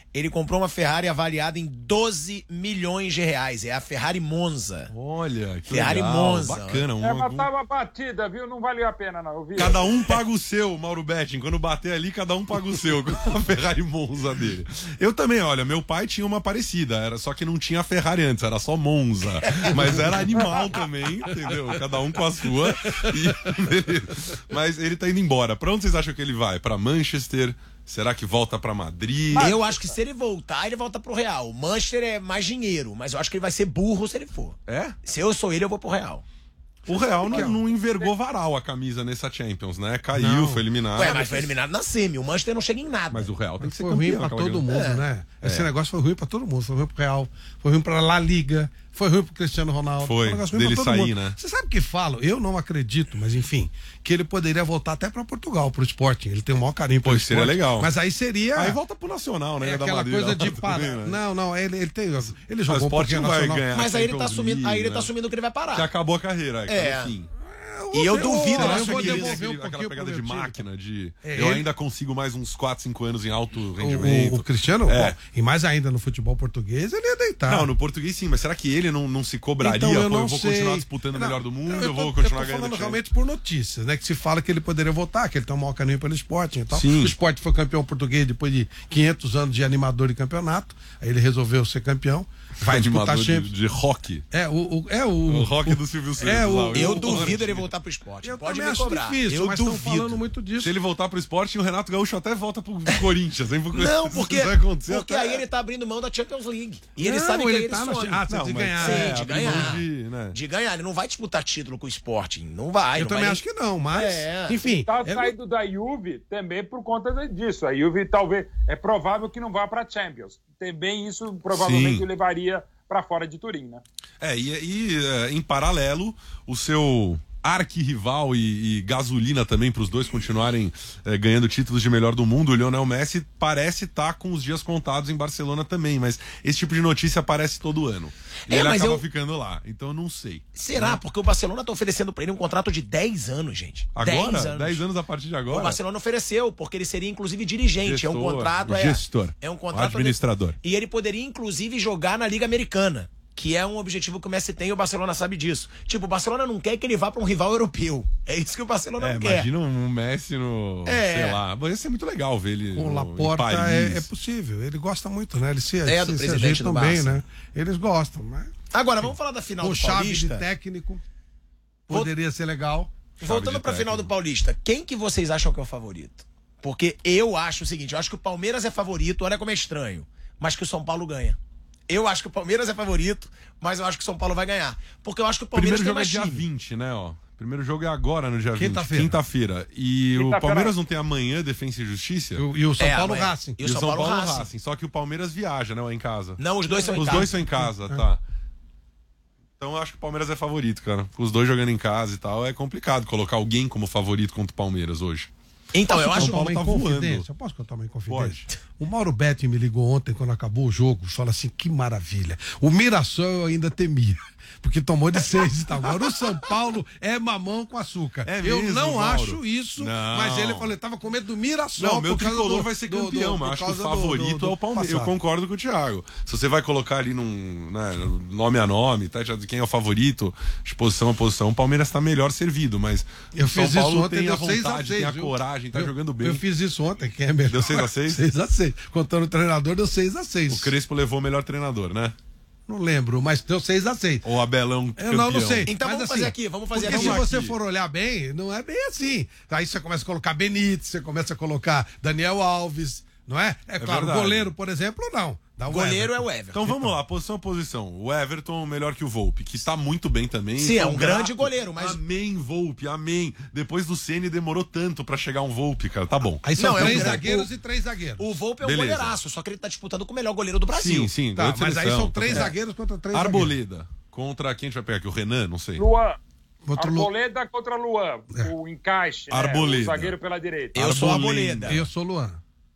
Ele comprou uma Ferrari avaliada em doze milhões de reais. É a Ferrari Monza. Olha, que Ferrari legal, Monza. bacana. Um, É, mas um- tava batida, viu? Não valeu a pena, não. Eu vi. Cada um paga o seu, Mauro Betting. Quando bater ali, cada um paga o seu. Com a Ferrari Monza dele. Eu também, olha, meu pai tinha uma parecida, era só que não tinha Ferrari antes, era só Monza. Mas era animal também, entendeu? Cada um com a sua. E, beleza. Mas ele tá indo embora. Pra onde vocês acham que ele vai? Pra Manchester? Será que volta pra Madrid? Eu acho que se ele voltar, ele volta pro Real. O Manchester é mais dinheiro, mas eu acho que ele vai ser burro se ele for. É? Se eu sou ele, eu vou pro Real. O Real não, não envergou varal a camisa nessa Champions, né? Caiu, Não. foi eliminado. Ué, mas foi eliminado na semi. O Manchester não chega em nada. Mas o Real tem que ser Foi ruim campeão. pra aquela todo grande- mundo, né? Esse negócio foi ruim pra todo mundo. Foi ruim pro Real, foi ruim pra La Liga, foi ruim pro Cristiano Ronaldo. Foi, um negócio ruim dele pra todo sair, mundo. né? Você sabe o que falo? Eu não acredito, mas enfim, que ele poderia voltar até pra Portugal, pro Sporting. Ele tem o maior carinho pelo Pô, seria Sporting. legal. Mas aí seria... Aí volta pro Nacional, né? É da aquela Madeira, coisa de lá parar. também, né? Não, não, ele, ele tem. Ele Mas jogou o um Sport pouquinho não vai nacional. ganhar. Mas aí ele tá Champions assumindo, aí ele League, tá né? assumindo que ele vai parar. Que acabou a carreira. aí, É. no fim. E eu duvido, eu né? vou que ele- devolver um Aquele- pouquinho aquela pegada pro de meu time. máquina, de É, eu ele- ainda consigo mais uns quatro, cinco anos em alto O, rendimento. o, o Cristiano, É. bom, e mais ainda no futebol português, ele ia deitar. Não, no português sim, mas será que ele não, não se cobraria? Então, eu Pô, não eu vou sei. continuar disputando o Não, melhor do mundo, eu, tô- vou continuar eu tô ganhando falando Champions. realmente por notícias, né? Que se fala que ele poderia voltar, que ele tem um maior carinho pelo Sporting e tal. Sim. O Sporting foi campeão português depois de quinhentos anos de animador de campeonato. Aí ele resolveu ser campeão. Vai disputar Animador de, Champions. de rock. É, o, o, é o, O rock do Silvio Santos. é, o- lá, Eu o- duvido ele voltar pro esporte. Eu Pode também me acho cobrar. difícil, eu mas estão duvido. falando muito disso. Se ele voltar pro esporte, o Renato Gaúcho até volta pro Corinthians. Hein? Não, Isso porque, vai acontecer porque até- aí ele tá abrindo mão da Champions League. E ele Não, sabe que ele ele tá na- some. Ah, você Não, de mas- ganhar. Sim, é, de abrir ganhar. mão de, né? De ganhar. Ele não vai disputar título com o Sporting. Não vai. Eu não também vai acho que não, mas. É. Enfim. Tá é- saindo da Juve também por conta disso. A Juve talvez é provável que não vá para Champions. Também isso provavelmente Sim. o levaria para fora de Turim, né? É, e, e, é, em paralelo, o seu arquirrival e, e gasolina também para os dois continuarem é, ganhando títulos de melhor do mundo, o Lionel Messi parece estar com os dias contados em Barcelona também, mas esse tipo de notícia aparece todo ano. E É, ele mas acaba eu- ficando lá, então eu não sei. Será? Porque o Barcelona tá oferecendo pra ele um contrato de dez anos, gente. Agora? dez anos. dez anos a partir de agora? O Barcelona ofereceu, porque ele seria inclusive dirigente. é um Gestor, contrato. É, gestor, é um contrato. administrador. E ele poderia, inclusive, jogar na Liga Americana. Que é um objetivo que o Messi tem e o Barcelona sabe disso. Tipo, o Barcelona não quer que ele vá pra um rival europeu. É isso que o Barcelona É, não quer. imagina um Messi no. É. Sei lá. Bom, ia ser muito legal ver ele. Com o no, Laporta em Paris. é, é possível. Ele gosta muito, né? Eles se, É, se, do se presidente ajeitam do bem, Barça. né? Eles gostam, mas. Agora, vamos falar da final Com do chave Paulista. de técnico. Poderia ser legal. Voltando de pra final do técnico. Paulista, quem que vocês acham que é o favorito? Porque eu acho o seguinte, eu acho que o Palmeiras é favorito, olha como é estranho, mas que o São Paulo ganha. Eu acho que o Palmeiras é favorito, mas eu acho que o São Paulo vai ganhar. Porque eu acho que o Palmeiras Primeiro tem jogo é mais dia time. vinte, né, ó. Primeiro jogo é agora, no dia vinte. Quinta-feira. Quinta-feira. E o Quinta-feira. Palmeiras não tem amanhã Defensa e Justiça? E, o- e o São É, Paulo amanhã. Racing. E o São Paulo Racing. Só que o Palmeiras viaja, né, ou é em casa? Não, os dois são em Os casa. dois são em casa, tá. Então eu acho que o Palmeiras é favorito, cara. Os dois jogando em casa e tal, é complicado colocar alguém como favorito contra o Palmeiras hoje. Então, eu Posso acho... contar uma tá voando. inconfidência? Eu posso contar uma inconfidência? O Mauro Betti me ligou ontem, quando acabou o jogo, falou assim, que maravilha. O Mirassol eu ainda temia, porque tomou de seis e tal. Agora o São Paulo é mamão com açúcar. É eu mesmo, não Mauro? acho isso, Não. mas ele falou, ele tava com medo do Mirassol. Não, meu por causa tricolor do- vai ser do- campeão, do- mas por acho que o causa do- favorito do- do é o Palmeiras. Eu passado. concordo com o Thiago. Se você vai colocar ali num né, nome a nome, tá, já de quem é o favorito, de posição a posição, o Palmeiras tá melhor servido, mas Eu o São fiz Paulo isso ontem, tem a deu seis a vontade, seis, tem a viu? coragem, tá Eu- jogando bem. Eu fiz isso ontem, quem é melhor? Deu seis a seis? seis a seis. Contando o treinador, deu seis a seis. O Crespo levou o melhor treinador, né? Não lembro, mas deu seis a seis. Ou Abelão Eu campeão. não, não sei. Então Mas, vamos assim, fazer aqui, vamos fazer porque aqui. se Vamos você aqui. for olhar bem, não é bem assim. Aí você começa a colocar Benítez, você começa a colocar Daniel Alves, não é? É, claro, verdade. goleiro, por exemplo, não. Dá O o goleiro Everton. é o Everton. Então vamos lá, posição a posição. O Everton melhor que o Volpe, que tá muito bem também. Sim, é Sou um grande goleiro, mas- Amém, Volpe, amém. Depois do Ceni demorou tanto pra chegar um Volpe, cara. Tá bom. Aí são Não, é um três grande- zagueiros o- e três zagueiros. O Volpe é um Beleza. goleiraço, só que ele tá disputando com o melhor goleiro do Brasil. Sim, sim. Tá, grande mas aí seleção, são três tá bom. zagueiros contra três zagueiros. Arboleda. Contra quem a gente vai pegar aqui? O Renan? Não sei. Luan. Contra o Lu- Arboleda contra Luan. É. O encaixe. né? Arboleda. O zagueiro pela direita. Eu sou Arboleda. Arboleda. Eu sou o Luan.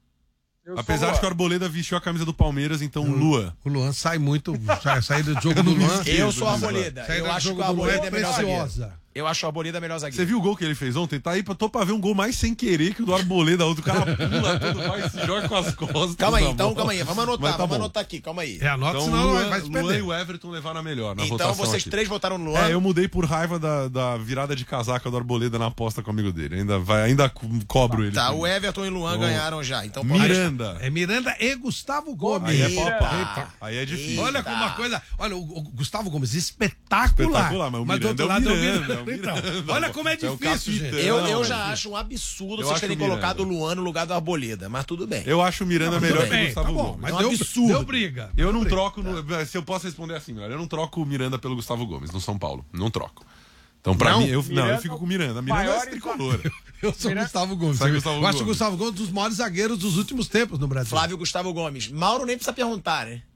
Eu sou Apesar Luan. de que o Arboleda vestiu a camisa do Palmeiras, então Luan. O Luan sai muito. Sai, saída do jogo do Luan. Eu sou Isso, Arboleda. Saída Eu do acho jogo que o do Luan Arboleda é é melhor zagueiro. preciosa. Eu acho o Arboleda melhor zagueiro. Você viu o gol que ele fez ontem? Tá aí, pra, tô pra ver um gol mais sem querer que o do Arboleda. O cara pula tudo, vai, se joga com as costas. Calma aí, então, calma aí. Vamos anotar, tá vamos bom. anotar aqui, calma aí. É, anota, Então, senão Luan, vai se Luan perder. e o Everton levaram a melhor na Então votação vocês aqui. três votaram no Luan. É, eu mudei por raiva da, da virada de casaca do Arboleda na aposta com o amigo dele. Ainda, vai, ainda co- cobro ele. Tá, por o isso. Everton e o Luan Bom. ganharam já. Então, Miranda. É Miranda e Gustavo Gomes. Aí é pau a pau. Eita. Aí é difícil. Olha Eita. como uma coisa. Olha, o, o Gustavo Gomes, espetacular. Espetacular, mas o do Miranda outro é o lado Miranda, é é o o Miranda. Miranda. Então, olha como é É o difícil, capitão. gente. Eu, Não, eu é já difícil. acho um absurdo Eu vocês acho terem o Miranda. colocado o Luan no lugar do Arboleda, mas tudo bem. Eu acho o Miranda melhor Tudo que o bem, Gustavo tá bom, Gomes. mas É um deu, absurdo. deu briga. Eu não Deu briga. troco, no- se eu posso responder assim, olha, eu não troco o Miranda pelo Gustavo Gomes no São Paulo. Não troco. Então, pra Não? mim, eu, não, Miranda eu fico com o Miranda. Miranda é maior tricolor. Eu sou o Gustavo Gomes. Sabe Gustavo eu acho o Gomes. Gustavo Gomes um dos maiores zagueiros dos últimos tempos no Brasil. Flávio Gustavo Gomes. Mauro nem precisa perguntar, né?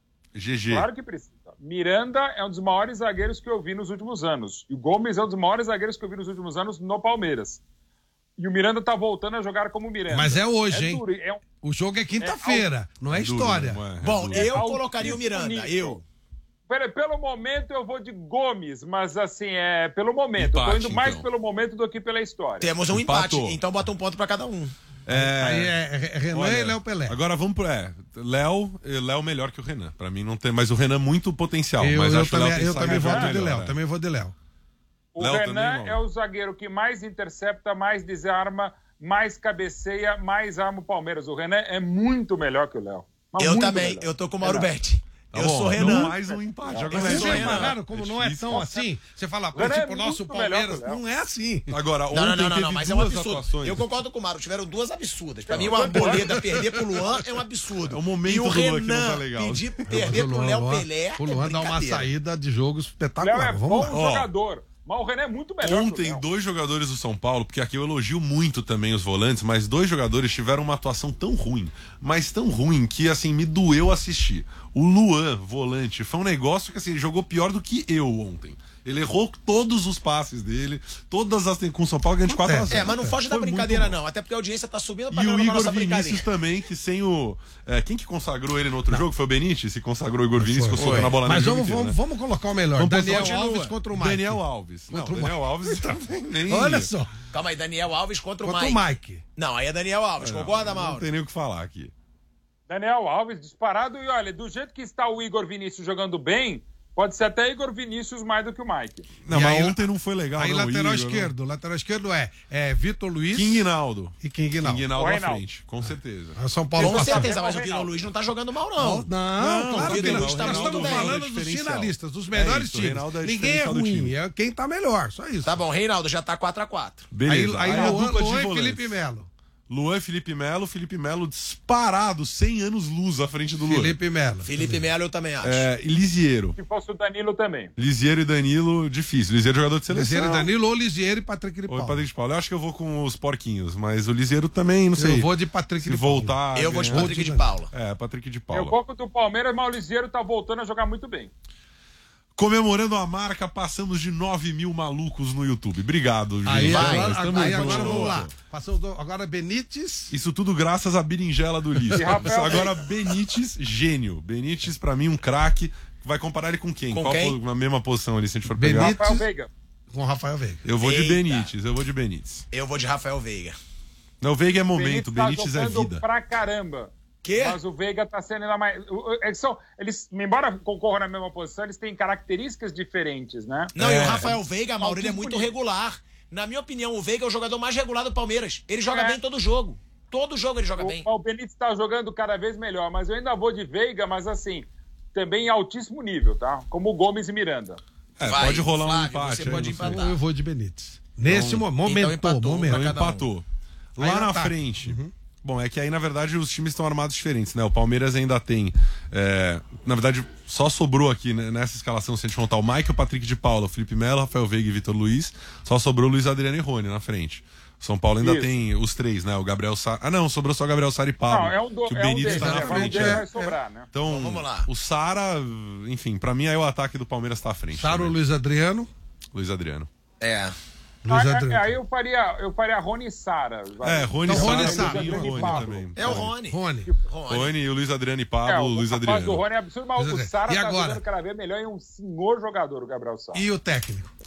G G. Claro que precisa. Miranda é um dos maiores zagueiros que eu vi nos últimos anos. E o Gomes é um dos maiores zagueiros que eu vi nos últimos anos no Palmeiras. E o Miranda tá voltando a jogar como Miranda. Mas é hoje, hein? duro, é um- O jogo é quinta-feira, não é, duro, história. não é? É Bom, duro. eu É colocaria o altíssimo Miranda. nível. Eu. Pera- Pelo momento eu vou de Gomes, mas assim, é pelo momento. eu Empate, tô indo mais então. pelo momento do que pela história. Temos um Empatou. empate, então bota um ponto pra cada um. É, Aí é, é Renan olha, e Léo Pelé. Agora vamos pro. É, Léo, Léo melhor que o Renan. Pra mim não tem. Mas o Renan muito potencial. eu mas eu acho que o Léo também, tem eu também saída voto de melhor, Léo. né? Também vou de Léo. O Léo Renan também, não. é o zagueiro que mais intercepta, mais desarma, mais cabeceia, mais arma o Palmeiras. O Renan é muito melhor que o Léo. Mas Eu muito também, melhor. eu tô com o Mauro Renan. Betti. Tá eu bom, sou não Renan. mais um empate. Joga Eu mais sou um Sim, Renan. mas, claro, como É não é difícil. tão assim, você fala, Renan tipo, é o nosso muito melhor Palmeiras, que o Léo. não é assim. Agora, ontem Não, não, não, não, teve não, mas é um duas absurdo. atuações. Eu concordo com o Mauro, tiveram duas absurdas. Pra mim, o Arboleda perder pro Luan é um absurdo. É o momento e o do Luan que não tá Renan legal. pedir, Mas perder o pro Luan- Léo Luan- Pelé. O Luan é dá uma brincadeira. saída de jogo O Léo espetacular. é Vamos bom lá. Ó. jogador. Mas o Renan é muito melhor que o Ontem, Léo. dois jogadores do São Paulo, porque aqui eu elogio muito também os volantes, mas dois jogadores tiveram uma atuação tão ruim, mas tão ruim que, assim, me doeu assistir. O Luan, volante, foi um negócio que, assim, ele jogou pior do que eu ontem. Ele errou todos os passes dele, todas as com o São Paulo ganhando de quatro a zero. É, mas não foge da Foi muito brincadeira, bom. não. Até porque a audiência tá subindo E pra o caramba a Igor nossa Vinícius brincadeira. também, que sem o. É, quem que consagrou ele no outro jogo? Foi o Benítez? Se consagrou o Igor Vinícius, que soltou na bola Mas nele o vamos, jogo vamos, inteiro, né? vamos colocar o melhor. Vamos Daniel continua. Alves contra o Mike. Daniel Alves. Não, Contra o Daniel Alves também nem. Olha só. Calma aí, Daniel Alves contra o Contra Mike. o Mike. Não, aí é Daniel Alves, concorda, Não Mauro? tem nem o que falar aqui. Daniel Alves disparado. E olha, do jeito que está o Igor Vinícius jogando bem, pode ser até Igor Vinícius mais do que o Mike. Não, E mas aí, ontem não foi legal, Aí não. lateral Igor, esquerdo. O lateral esquerdo é, é Vitor Luiz King Naldo. e King King Ginaldo. Naldo O à Reinaldo. frente, com certeza. O São Paulo Com passou- certeza, mas o Vitor Reinaldo. Luiz não tá jogando mal, não. Não, não, Não, claro o que Vitor não. Luiz tá Nós muito estamos bem. falando É dos diferencial. finalistas, dos É melhores isso, o times. Reinaldo é Ninguém é diferencial do ruim, time. é quem tá melhor, só isso. Tá bom, Reinaldo já tá quatro a quatro. Beleza. Aí, aí a Luan, dupla de Luan e volantes. Felipe Melo. Luan e Felipe Melo. Felipe Melo disparado, cem anos luz à frente do Luan. Felipe Melo. Felipe Melo eu também acho. É, e Lisiero. Se fosse o Danilo também. Lisiero e Danilo, difícil. Lisiero jogador de seleção. Lisiero e Danilo ou Lisiero e Patrick de Ou Paula. Patrick de Paula. Eu acho que eu vou com os porquinhos, mas o Lisiero também, não sei. Eu vou de Patrick Se de Paula. voltar. a Eu vou de ganhar- Patrick de Paula. É, Patrick de Eu Paula. vou com o do Palmeiras, mas o Liseiro tá voltando a jogar muito bem. Comemorando a marca, passamos de nove mil malucos no YouTube. Obrigado, gente. Aí, Vai, agora, Estamos aí juntos. agora vamos lá. Passou do- agora Benítez. Isso tudo graças à berinjela do Liz. E Rafael Agora Benítez, gênio. Benítez, pra mim, um craque. Vai comparar ele com quem? Com Qual quem? po- na mesma posição ali, se a gente for pegar? Benítez. Rafael Veiga. Com o Rafael Veiga. Eu vou de Eita. Benítez, eu vou de Benítez. Eu vou de Rafael Veiga. Não, o Veiga é momento, tá Benítez é jogando vida. pra caramba. Quê? Mas o Veiga tá sendo ainda mais. o- o- Eles, são, eles, embora concorram na mesma posição, eles têm características diferentes, né? Não, É. e o Rafael Veiga, Mauro, ele é muito bonito. regular. Na minha opinião, o Veiga é o jogador mais regular do Palmeiras. Ele joga É. bem todo jogo. Todo jogo ele joga O, bem. o Benítez tá jogando cada vez melhor, mas eu ainda vou de Veiga, mas assim, também em altíssimo nível, tá? Como o Gomes e Miranda. É, Vai, pode rolar um Flávio, empate. você aí, pode não sei. empatar. Eu vou de Benítez. Nesse mo- momento, então empatou, momento. pra Então cada um. empatou. Lá Aí na ataque. frente. Bom, é que aí, na verdade, os times estão armados diferentes, né? O Palmeiras ainda tem. é, na verdade, só sobrou aqui, né, nessa escalação, se a gente contar o Mike, o Patrick de Paula, o Felipe Melo, Rafael Veiga e Vitor Luiz. Só sobrou o Luiz Adriano e Rony na frente. O São Paulo ainda Isso. tem os três, né? O Gabriel Sara. Ah, não, sobrou só o Gabriel Sara e Pablo. Não, é um, do, que o é um Benítez deles, tá na né? Um frente. deles né? vai sobrar, né? Então, Então, vamos lá. o Sara, enfim, pra mim aí o ataque do Palmeiras tá à frente. Sara ou também. Luiz Adriano. Luiz Adriano. É. Luiz Ah, é- Adriano. é, aí eu faria, eu faria Rony e Sara. vai. É, Rony, Então, Sara, Rony, Luiz Sara, Adriano Rony e e Rony Pablo. também. É o Rony. Rony. Rony. Rony e o Luiz Adriano e É, Pablo, o Luiz rapaz Adriano. do Rony é absurdo, mas Luiz o Adriano. Sara E tá agora? jogando cada vez melhor e é um senhor jogador, o Gabriel Sara. E o técnico?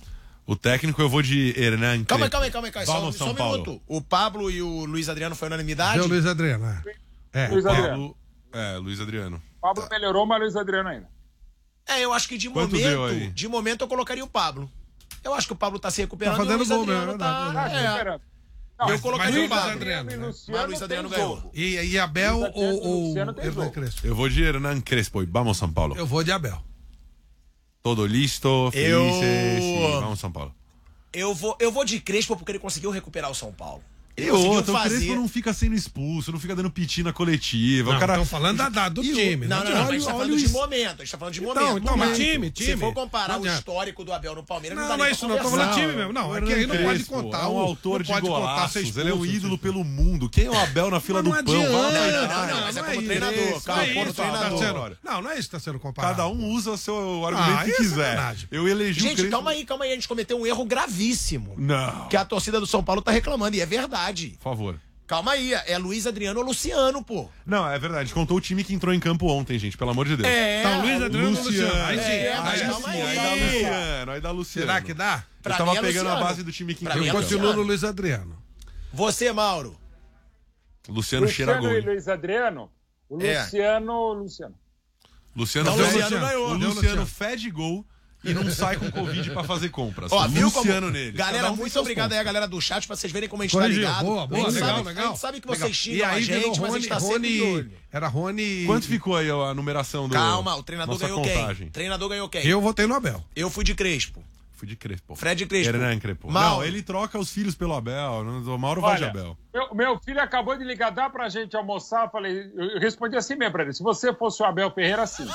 O técnico eu vou de Hernan Calma aí, Crespo. calma aí, calma aí. Calma aí. Vamos, Só, São só um Paulo. minuto. O Pablo e o Luiz Adriano foi unanimidade? Deu Luiz Adriano, é. É, Luiz Adriano. Pablo, é, Luiz Adriano. Pablo melhorou, mas Luiz Adriano ainda. É, eu acho que de Quanto deu aí? momento, de momento eu colocaria o Pablo. Eu acho que o Pablo tá se recuperando Tá fazendo e o Luiz gol Adriano mesmo, tá... é verdade, é. Esperando. Não, Eu colocaria mas o Luiz Pablo. Adriano, né? Mas Luiz Adriano tem ganhou. jogo. E, e Abel Luiz Adriano, ou, ou Luciano tem Hernan jogo. Crespo? Eu vou de Hernan Crespo. E vamos, São Paulo. Eu vou de Abel. Todo listo, Eu- felices. E vamos, São Paulo. Eu vou, eu vou de Crespo porque ele conseguiu recuperar o São Paulo. Ele E conseguiu outro, o fazer... Crespo não fica sendo expulso, não fica dando piti na coletiva. Não, o cara... estão falando da, da- do E o- time. Não, não, né? não, mas a Olha- gente tá olha falando o de es- momento. A gente tá falando de Então, momento. então, mas Momento. time, time. Se for comparar Não o adianta. histórico do Abel no Palmeiras, não, Não, dá não é nem isso, pra não. Tô falando conversar. time mesmo. Não, é O que aí não Hernan pode Crespo contar. é um o- autor não de pode contar ser golaços, ele é um expulso, ídolo ser- pelo mundo. Quem é o Abel na fila Mas do não pão? adianta. Vai Não, lá, não, vai não, lá. mas é não como é treinador, isso, calma, não é como isso, tá treinador. sendo- Não, não é isso que tá sendo comparado. Cada um usa o seu argumento Ah, que aí é quiser. sacanagem. Eu elegi o Gente, Crespo. calma aí, calma aí. A gente cometeu um erro gravíssimo. Não. Que a torcida do São Paulo tá reclamando. E é verdade. Por favor. Calma aí. É Luiz Adriano ou Luciano, pô. Não, é verdade. Contou o time que entrou em campo ontem, gente. Pelo amor de Deus. É. Então, Luiz Adriano ou Luciano. Luciano? Aí sim. É, mas aí calma sim. aí. Aí dá Luciano, aí dá Luciano. Será que dá? Pra Eu tava mim é pegando a Luciano. base do time que Pra entrou mim em é Eu campo. continuo Luciano. no Luiz Adriano. Você, Mauro. Luciano cheira Luciano gol. e Luiz Adriano. O É. Luciano, Luciano. Luciano, Então, fede- Luciano ganhou. O Deu Luciano Luciano. fede gol e não sai com Covid pra fazer compras. Ó, viu Luciano como... nele. Galera, Cada um tem muito seus obrigado pontos. aí a galera do chat pra vocês verem como a gente Corrigiu. tá ligado. Boa, a boa, gente legal, sabe, legal. A gente sabe que Legal. vocês E xingam a aí gente, virou mas a Rony, gente tá sempre de Rony, olho. era Rony... Quanto ficou aí a numeração do. Calma, o treinador nossa ganhou contagem? quem? O treinador ganhou quem? Eu votei no Abel. Eu fui de Crespo. Fui de Crespo. Fred Crespo. Hernan Crespo. Mauro. Não, ele troca os filhos pelo Abel. O Mauro vai de Olha, Abel. meu, meu filho acabou de ligar, dá pra gente almoçar? Eu falei, eu eu respondi assim mesmo pra ele. Se você fosse o Abel Ferreira, sim.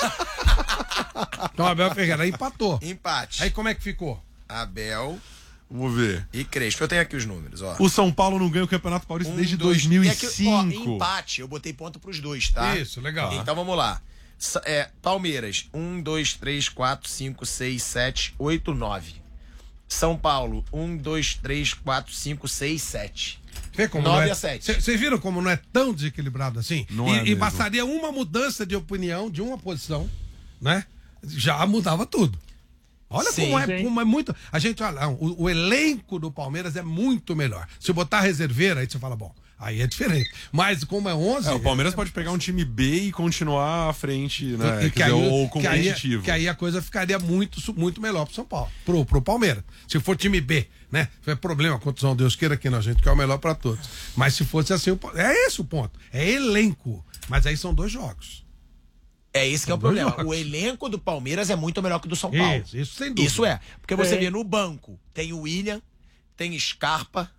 Então o Abel Ferreira empatou. Empate. Aí como é que ficou? Abel Vamos ver. e Crespo. Eu tenho aqui os números, ó. O São Paulo não ganha o Campeonato Paulista Um, desde dois- dois mil e é que, ó, cinco. empate. Eu botei ponto pros dois, tá? Isso, legal. Então vamos lá. Sa- É, Palmeiras, um, dois, três, quatro, cinco, seis, sete, oito, nove. São Paulo, um, dois, três, quatro, cinco, seis, sete. Vê como nove não é... a sete. Vocês viram como não é tão desequilibrado assim? Não e, é e mesmo. bastaria uma mudança de opinião de uma posição, né? Já mudava tudo. Olha Sim, como, é, sim. como é muito. A gente olha, não, o, o elenco do Palmeiras é muito melhor. Se botar reserveira, aí você fala, bom, aí é diferente. Mas como é onze. É, o Palmeiras pode pegar um time B e continuar à frente, né? E Quer dizer, ou que aí, competitivo. que aí a coisa ficaria muito, su- muito melhor pro São Paulo, pro, pro Palmeiras. Se for time B, né? Foi problema, contusão, Deus queira que não, gente, que é o melhor pra todos. Mas se fosse assim, o Pa- é esse o ponto. É elenco. Mas aí são dois jogos. É esse que é o São dois problema. jogos. O elenco do Palmeiras é muito melhor que o do São Paulo. Isso, isso sem dúvida. Isso é. Porque você Tem. vê no banco, tem o William, tem Scarpa,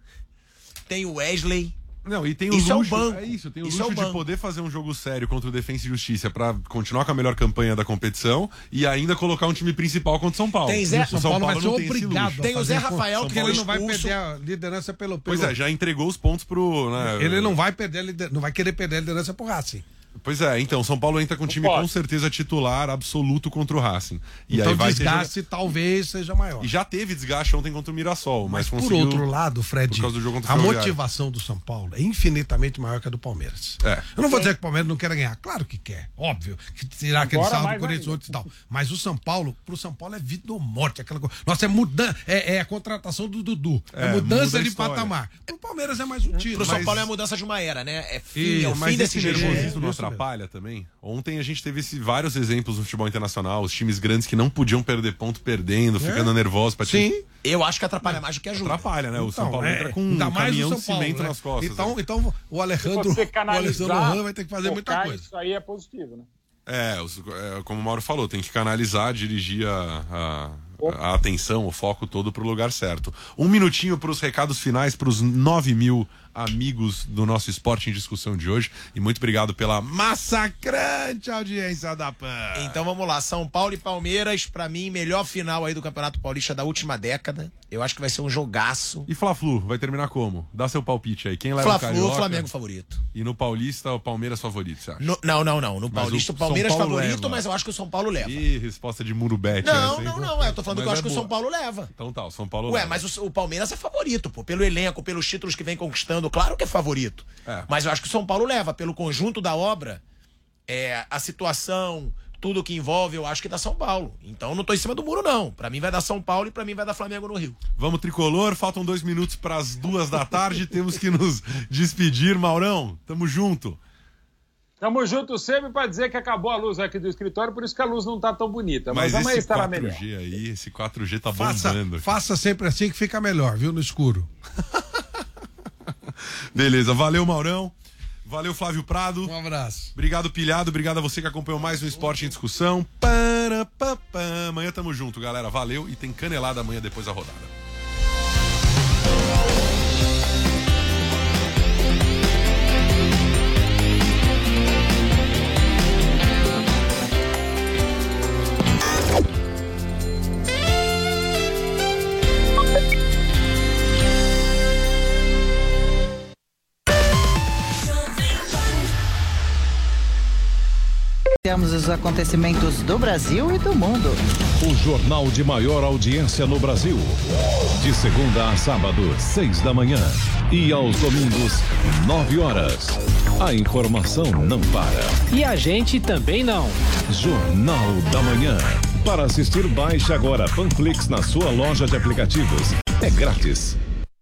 tem o Wesley. Não, e tem o Isso é o luxo, banco. é isso, tem o Isso é luxo o de banco. poder fazer um jogo sério contra o Defensa e Justiça pra continuar com a melhor campanha da competição e ainda colocar um time principal contra o São Paulo. Tem Zé- o São Paulo vai ser não tem esse obrigado. luxo. a Tem o Zé fazer com- Rafael, São que Paulo foi não vai expulso. perder a liderança pelo. pelo... Pois é, já entregou os pontos pro. Né, Ele não vai perder a liderança, não vai querer perder a liderança pro Racing. Pois é, então, São Paulo entra com um time pode. com certeza titular absoluto contra o Racing. E Então aí o vai ter desgaste talvez seja maior. joga- E já teve desgaste ontem contra o Mirassol, mas, Mas por conseguiu... outro lado, Fred, por causa do jogo contra o a Ferroviário. motivação do São Paulo é infinitamente maior que a do Palmeiras. É. Eu não vou dizer que o Palmeiras não quer ganhar. Claro que quer, óbvio. Que tirar aquele Agora saldo do mais Corinthians ainda. ontem e tal. Mas o São Paulo, pro São Paulo é vida ou morte. Aquela coisa. Nossa, é mudança. É, é a contratação do Dudu. É, É, mudança muda a de história. patamar. Pro Palmeiras é mais um tiro. Pro São mas- Paulo é a mudança de uma era, né? É fim, Isso, é o Mas fim desse esse jeito. nervosismo não isso atrapalha também? Ontem a gente teve esse, vários exemplos no futebol internacional, os times grandes que não podiam perder ponto perdendo, ficando nervosos pra time. Sim. Eu acho que atrapalha mais do que ajuda. Atrapalha, né? O São Então, Paulo é, entra com um ainda mais caminhão o de São Paulo, cimento né? nas costas. Então, né? então o Se Alejandro, você o Alessandro canalizar, Lohan vai ter que fazer muita focar, coisa. Isso aí é positivo, né? É, os- é, como o Mauro falou, tem que canalizar, dirigir a, a, a atenção, o foco todo pro lugar certo. Um minutinho pros recados finais, pros nove mil amigos do nosso Esporte em Discussão de hoje. E muito obrigado pela massacrante audiência da P A N. Então vamos lá, São Paulo e Palmeiras, pra mim, melhor final aí do Campeonato Paulista da última década. Eu acho que vai ser um jogaço. E Fla-Flu, vai terminar como? Dá seu palpite aí. Quem leva o Fla-Flu, Carioca? Flamengo favorito. E no Paulista, o Palmeiras favorito, você acha? No- não, não, não. No Mas Paulista, o o Palmeiras São Paulo favorito, leva. mas eu acho que o São Paulo leva. Ih, resposta de Murubete. Não, essa, hein? não, não. Eu tô falando Mas que eu é acho que o boa. São Paulo leva. Então tá, o São Paulo Ué, leva. mas o, o Palmeiras é favorito, pô. Pelo elenco, pelos títulos que vem conquistando, claro que é favorito. É. Mas eu acho que o São Paulo leva, pelo conjunto da obra, é, a situação, tudo que envolve, eu acho que dá São Paulo. Então não tô em cima do muro, não. Pra mim vai dar São Paulo e pra mim vai dar Flamengo no Rio. Vamos, tricolor. Faltam dois minutos para as duas da tarde. Temos que nos despedir. Maurão, tamo junto. Tamo junto sempre para dizer que acabou a luz aqui do escritório, por isso que a luz não tá tão bonita. Mas, mas amanhã estará melhor. Esse quatro G aí, esse quatro G tá faça, bombando. Aqui. Faça sempre assim que fica melhor, viu? No escuro. Beleza, valeu, Maurão. Valeu, Flávio Prado. Um abraço. Obrigado, Pilhado. Obrigado a você que acompanhou mais um Esporte em Discussão. Para, pa, pa. Amanhã tamo junto, galera. Valeu. E tem canelada amanhã depois da rodada. Temos os acontecimentos do Brasil e do mundo. O jornal de maior audiência no Brasil. De segunda a sábado, seis da manhã. E aos domingos, nove horas. A informação não para. E a gente também não. Jornal da Manhã. Para assistir, baixe agora Panflix na sua loja de aplicativos. É grátis.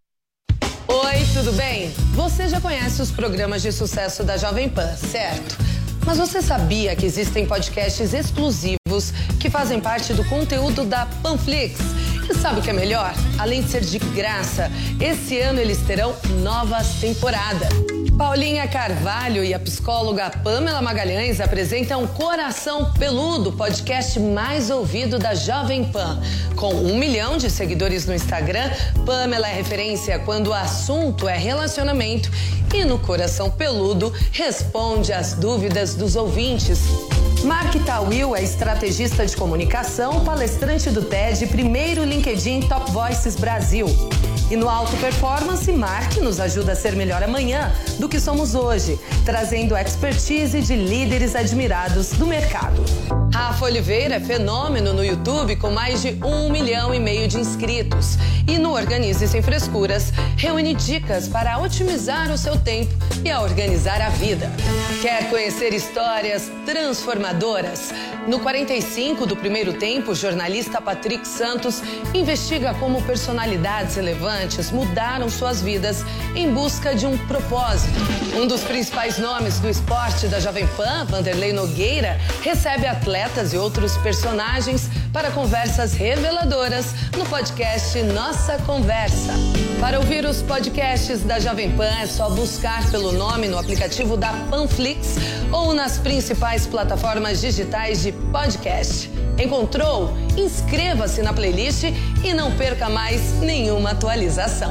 Oi, tudo bem? Você já conhece os programas de sucesso da Jovem Pan, certo? Mas você sabia que existem podcasts exclusivos que fazem parte do conteúdo da Panflix? E sabe o que é melhor? Além de ser de graça, esse ano eles terão novas temporadas. Paulinha Carvalho e a psicóloga Pamela Magalhães apresentam Coração Peludo, podcast mais ouvido da Jovem Pan. Com um milhão de seguidores no Instagram, Pamela é referência quando o assunto é relacionamento e no Coração Peludo responde às dúvidas dos ouvintes. Mark Tawil é estrategista de comunicação, palestrante do TED, primeiro LinkedIn Top Voices Brasil. E no Alto Performance, Mark nos ajuda a ser melhor amanhã do que somos hoje, trazendo a expertise de líderes admirados do mercado. Rafa Oliveira é fenômeno no YouTube com mais de um milhão e meio de inscritos. E no Organize Sem Frescuras, reúne dicas para otimizar o seu tempo e a organizar a vida. Quer conhecer histórias transformadoras? No quarenta e cinco do Primeiro Tempo, o jornalista Patrick Santos investiga como personalidades relevantes mudaram suas vidas em busca de um propósito. Um dos principais nomes do esporte da Jovem Pan, Vanderlei Nogueira, recebe atletas e outros personagens para conversas reveladoras no podcast Nossa Conversa. Para ouvir os podcasts da Jovem Pan é só buscar pelo nome no aplicativo da Panflix ou nas principais plataformas digitais de podcast. Encontrou? Inscreva-se na playlist e não perca mais nenhuma atualização.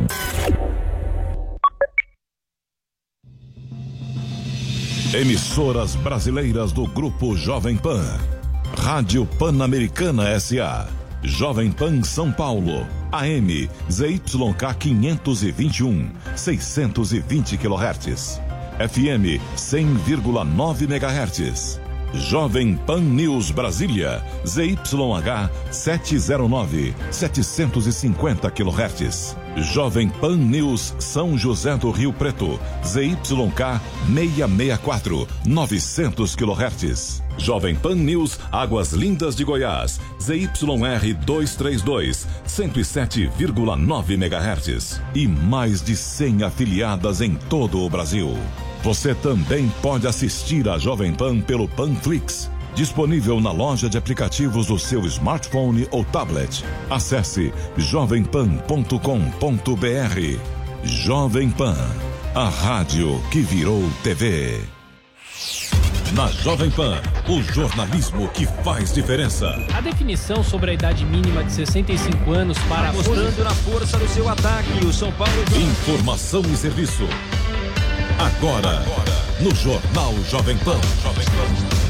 Emissoras brasileiras do Grupo Jovem Pan. Rádio Pan-Americana S A. Jovem Pan São Paulo. A M Z Y K quinhentos e vinte e um, seiscentos e vinte quilohertz. F M cem vírgula nove megahertz. Jovem Pan News Brasília, Z Y H setecentos e nove, setecentos e cinquenta quilohertz. Jovem Pan News São José do Rio Preto, Z Y K seiscentos e sessenta e quatro, novecentos quilohertz. Jovem Pan News Águas Lindas de Goiás, Z Y R duzentos e trinta e dois, cento e sete vírgula nove megahertz. E mais de cem afiliadas em todo o Brasil. Você também pode assistir a Jovem Pan pelo Panflix, disponível na loja de aplicativos do seu smartphone ou tablet. Acesse jovem pan ponto com ponto b r. Jovem Pan, a rádio que virou T V. Na Jovem Pan, o jornalismo que faz diferença. A definição sobre a idade mínima de sessenta e cinco anos para... Mostrando na força do seu ataque, o São Paulo... Informação e serviço. Agora, Agora, no Jornal Jovem Pan. Jovem Pan.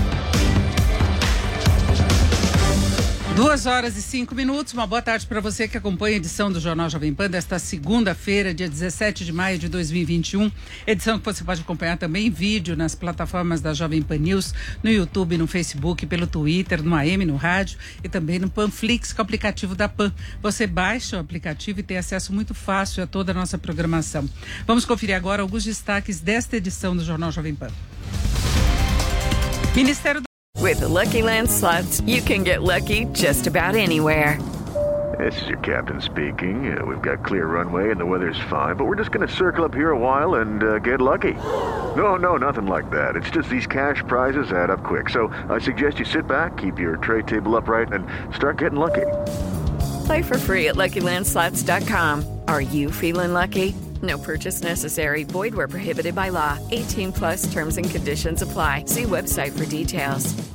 Duas horas e cinco minutos, uma boa tarde para você que acompanha a edição do Jornal Jovem Pan desta segunda-feira, dia dezessete de maio de dois mil e vinte e um. Edição que você pode acompanhar também em vídeo nas plataformas da Jovem Pan News, no YouTube, no Facebook, pelo Twitter, no A M, no rádio e também no Panflix, que é o aplicativo da Pan. Você baixa o aplicativo e tem acesso muito fácil a toda a nossa programação. Vamos conferir agora alguns destaques desta edição do Jornal Jovem Pan. Ministério With the Lucky Land Slots, you can get lucky just about anywhere. This is your captain speaking. Uh, we've got clear runway and the weather's fine, but we're just going to circle up here a while and uh, get lucky. No, no, nothing like that. It's just these cash prizes add up quick. So I suggest you sit back, keep your tray table upright, and start getting lucky. Play for free at Lucky Land Slots dot com. Are you feeling lucky? No purchase necessary. Void where prohibited by law. eighteen plus terms and conditions apply. See website for details.